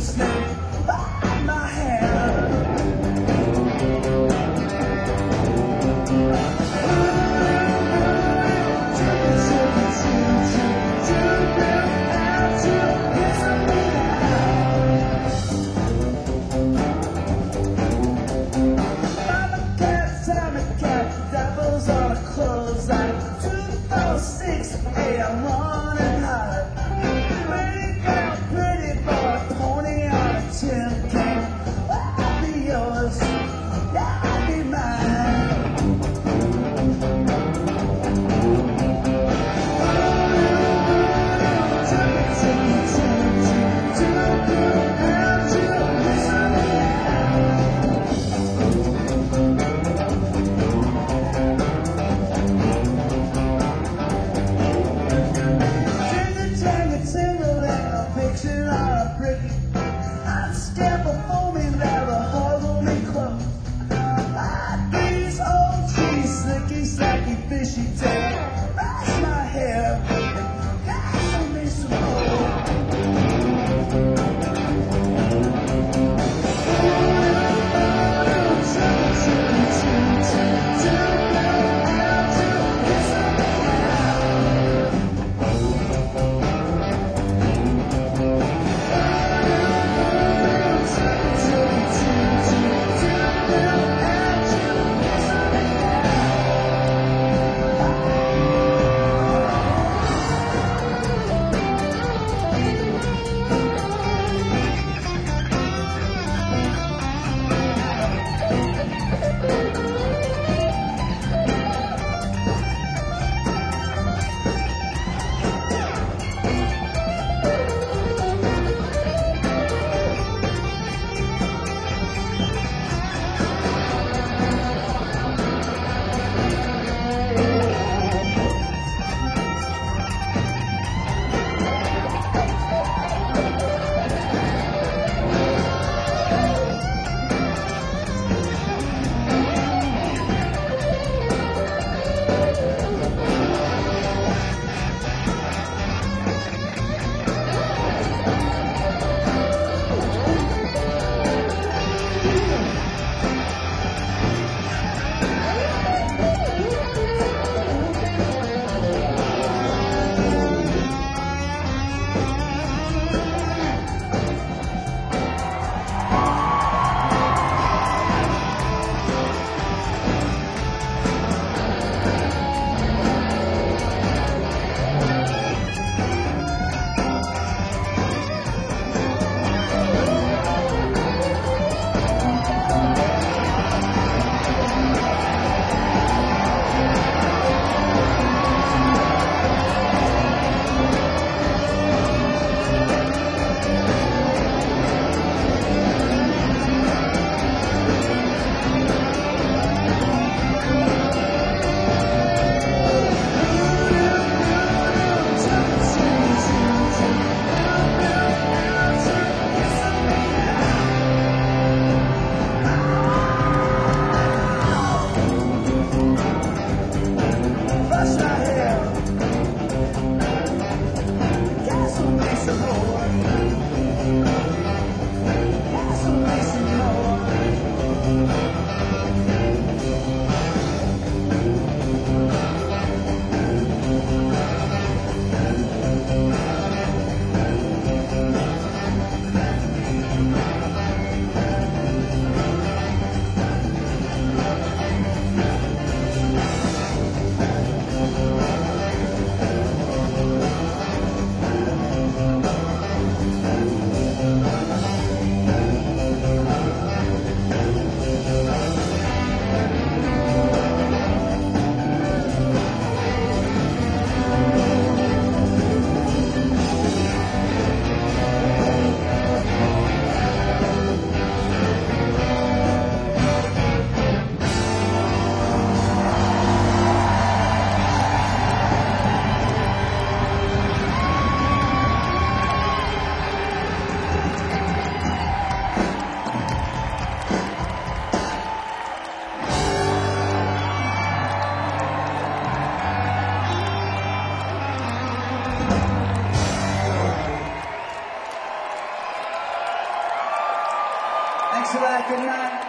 snake on my hand. Devils on a clothesline, 246, I'm running hard. Pretty girl, pretty boy, pony on a tin can. I'll be yours, I'll be mine. I'd step before me, never hold me close. I'd be this old tree, slicky, slacky, fishy tail. Brush my hair, and gas me some more. Thanks a lot. Good night.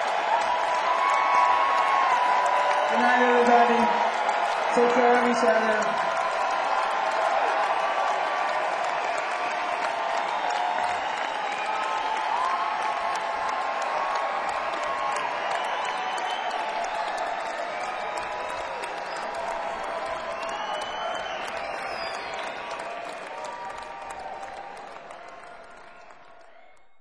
Good night, everybody. Take care of each other.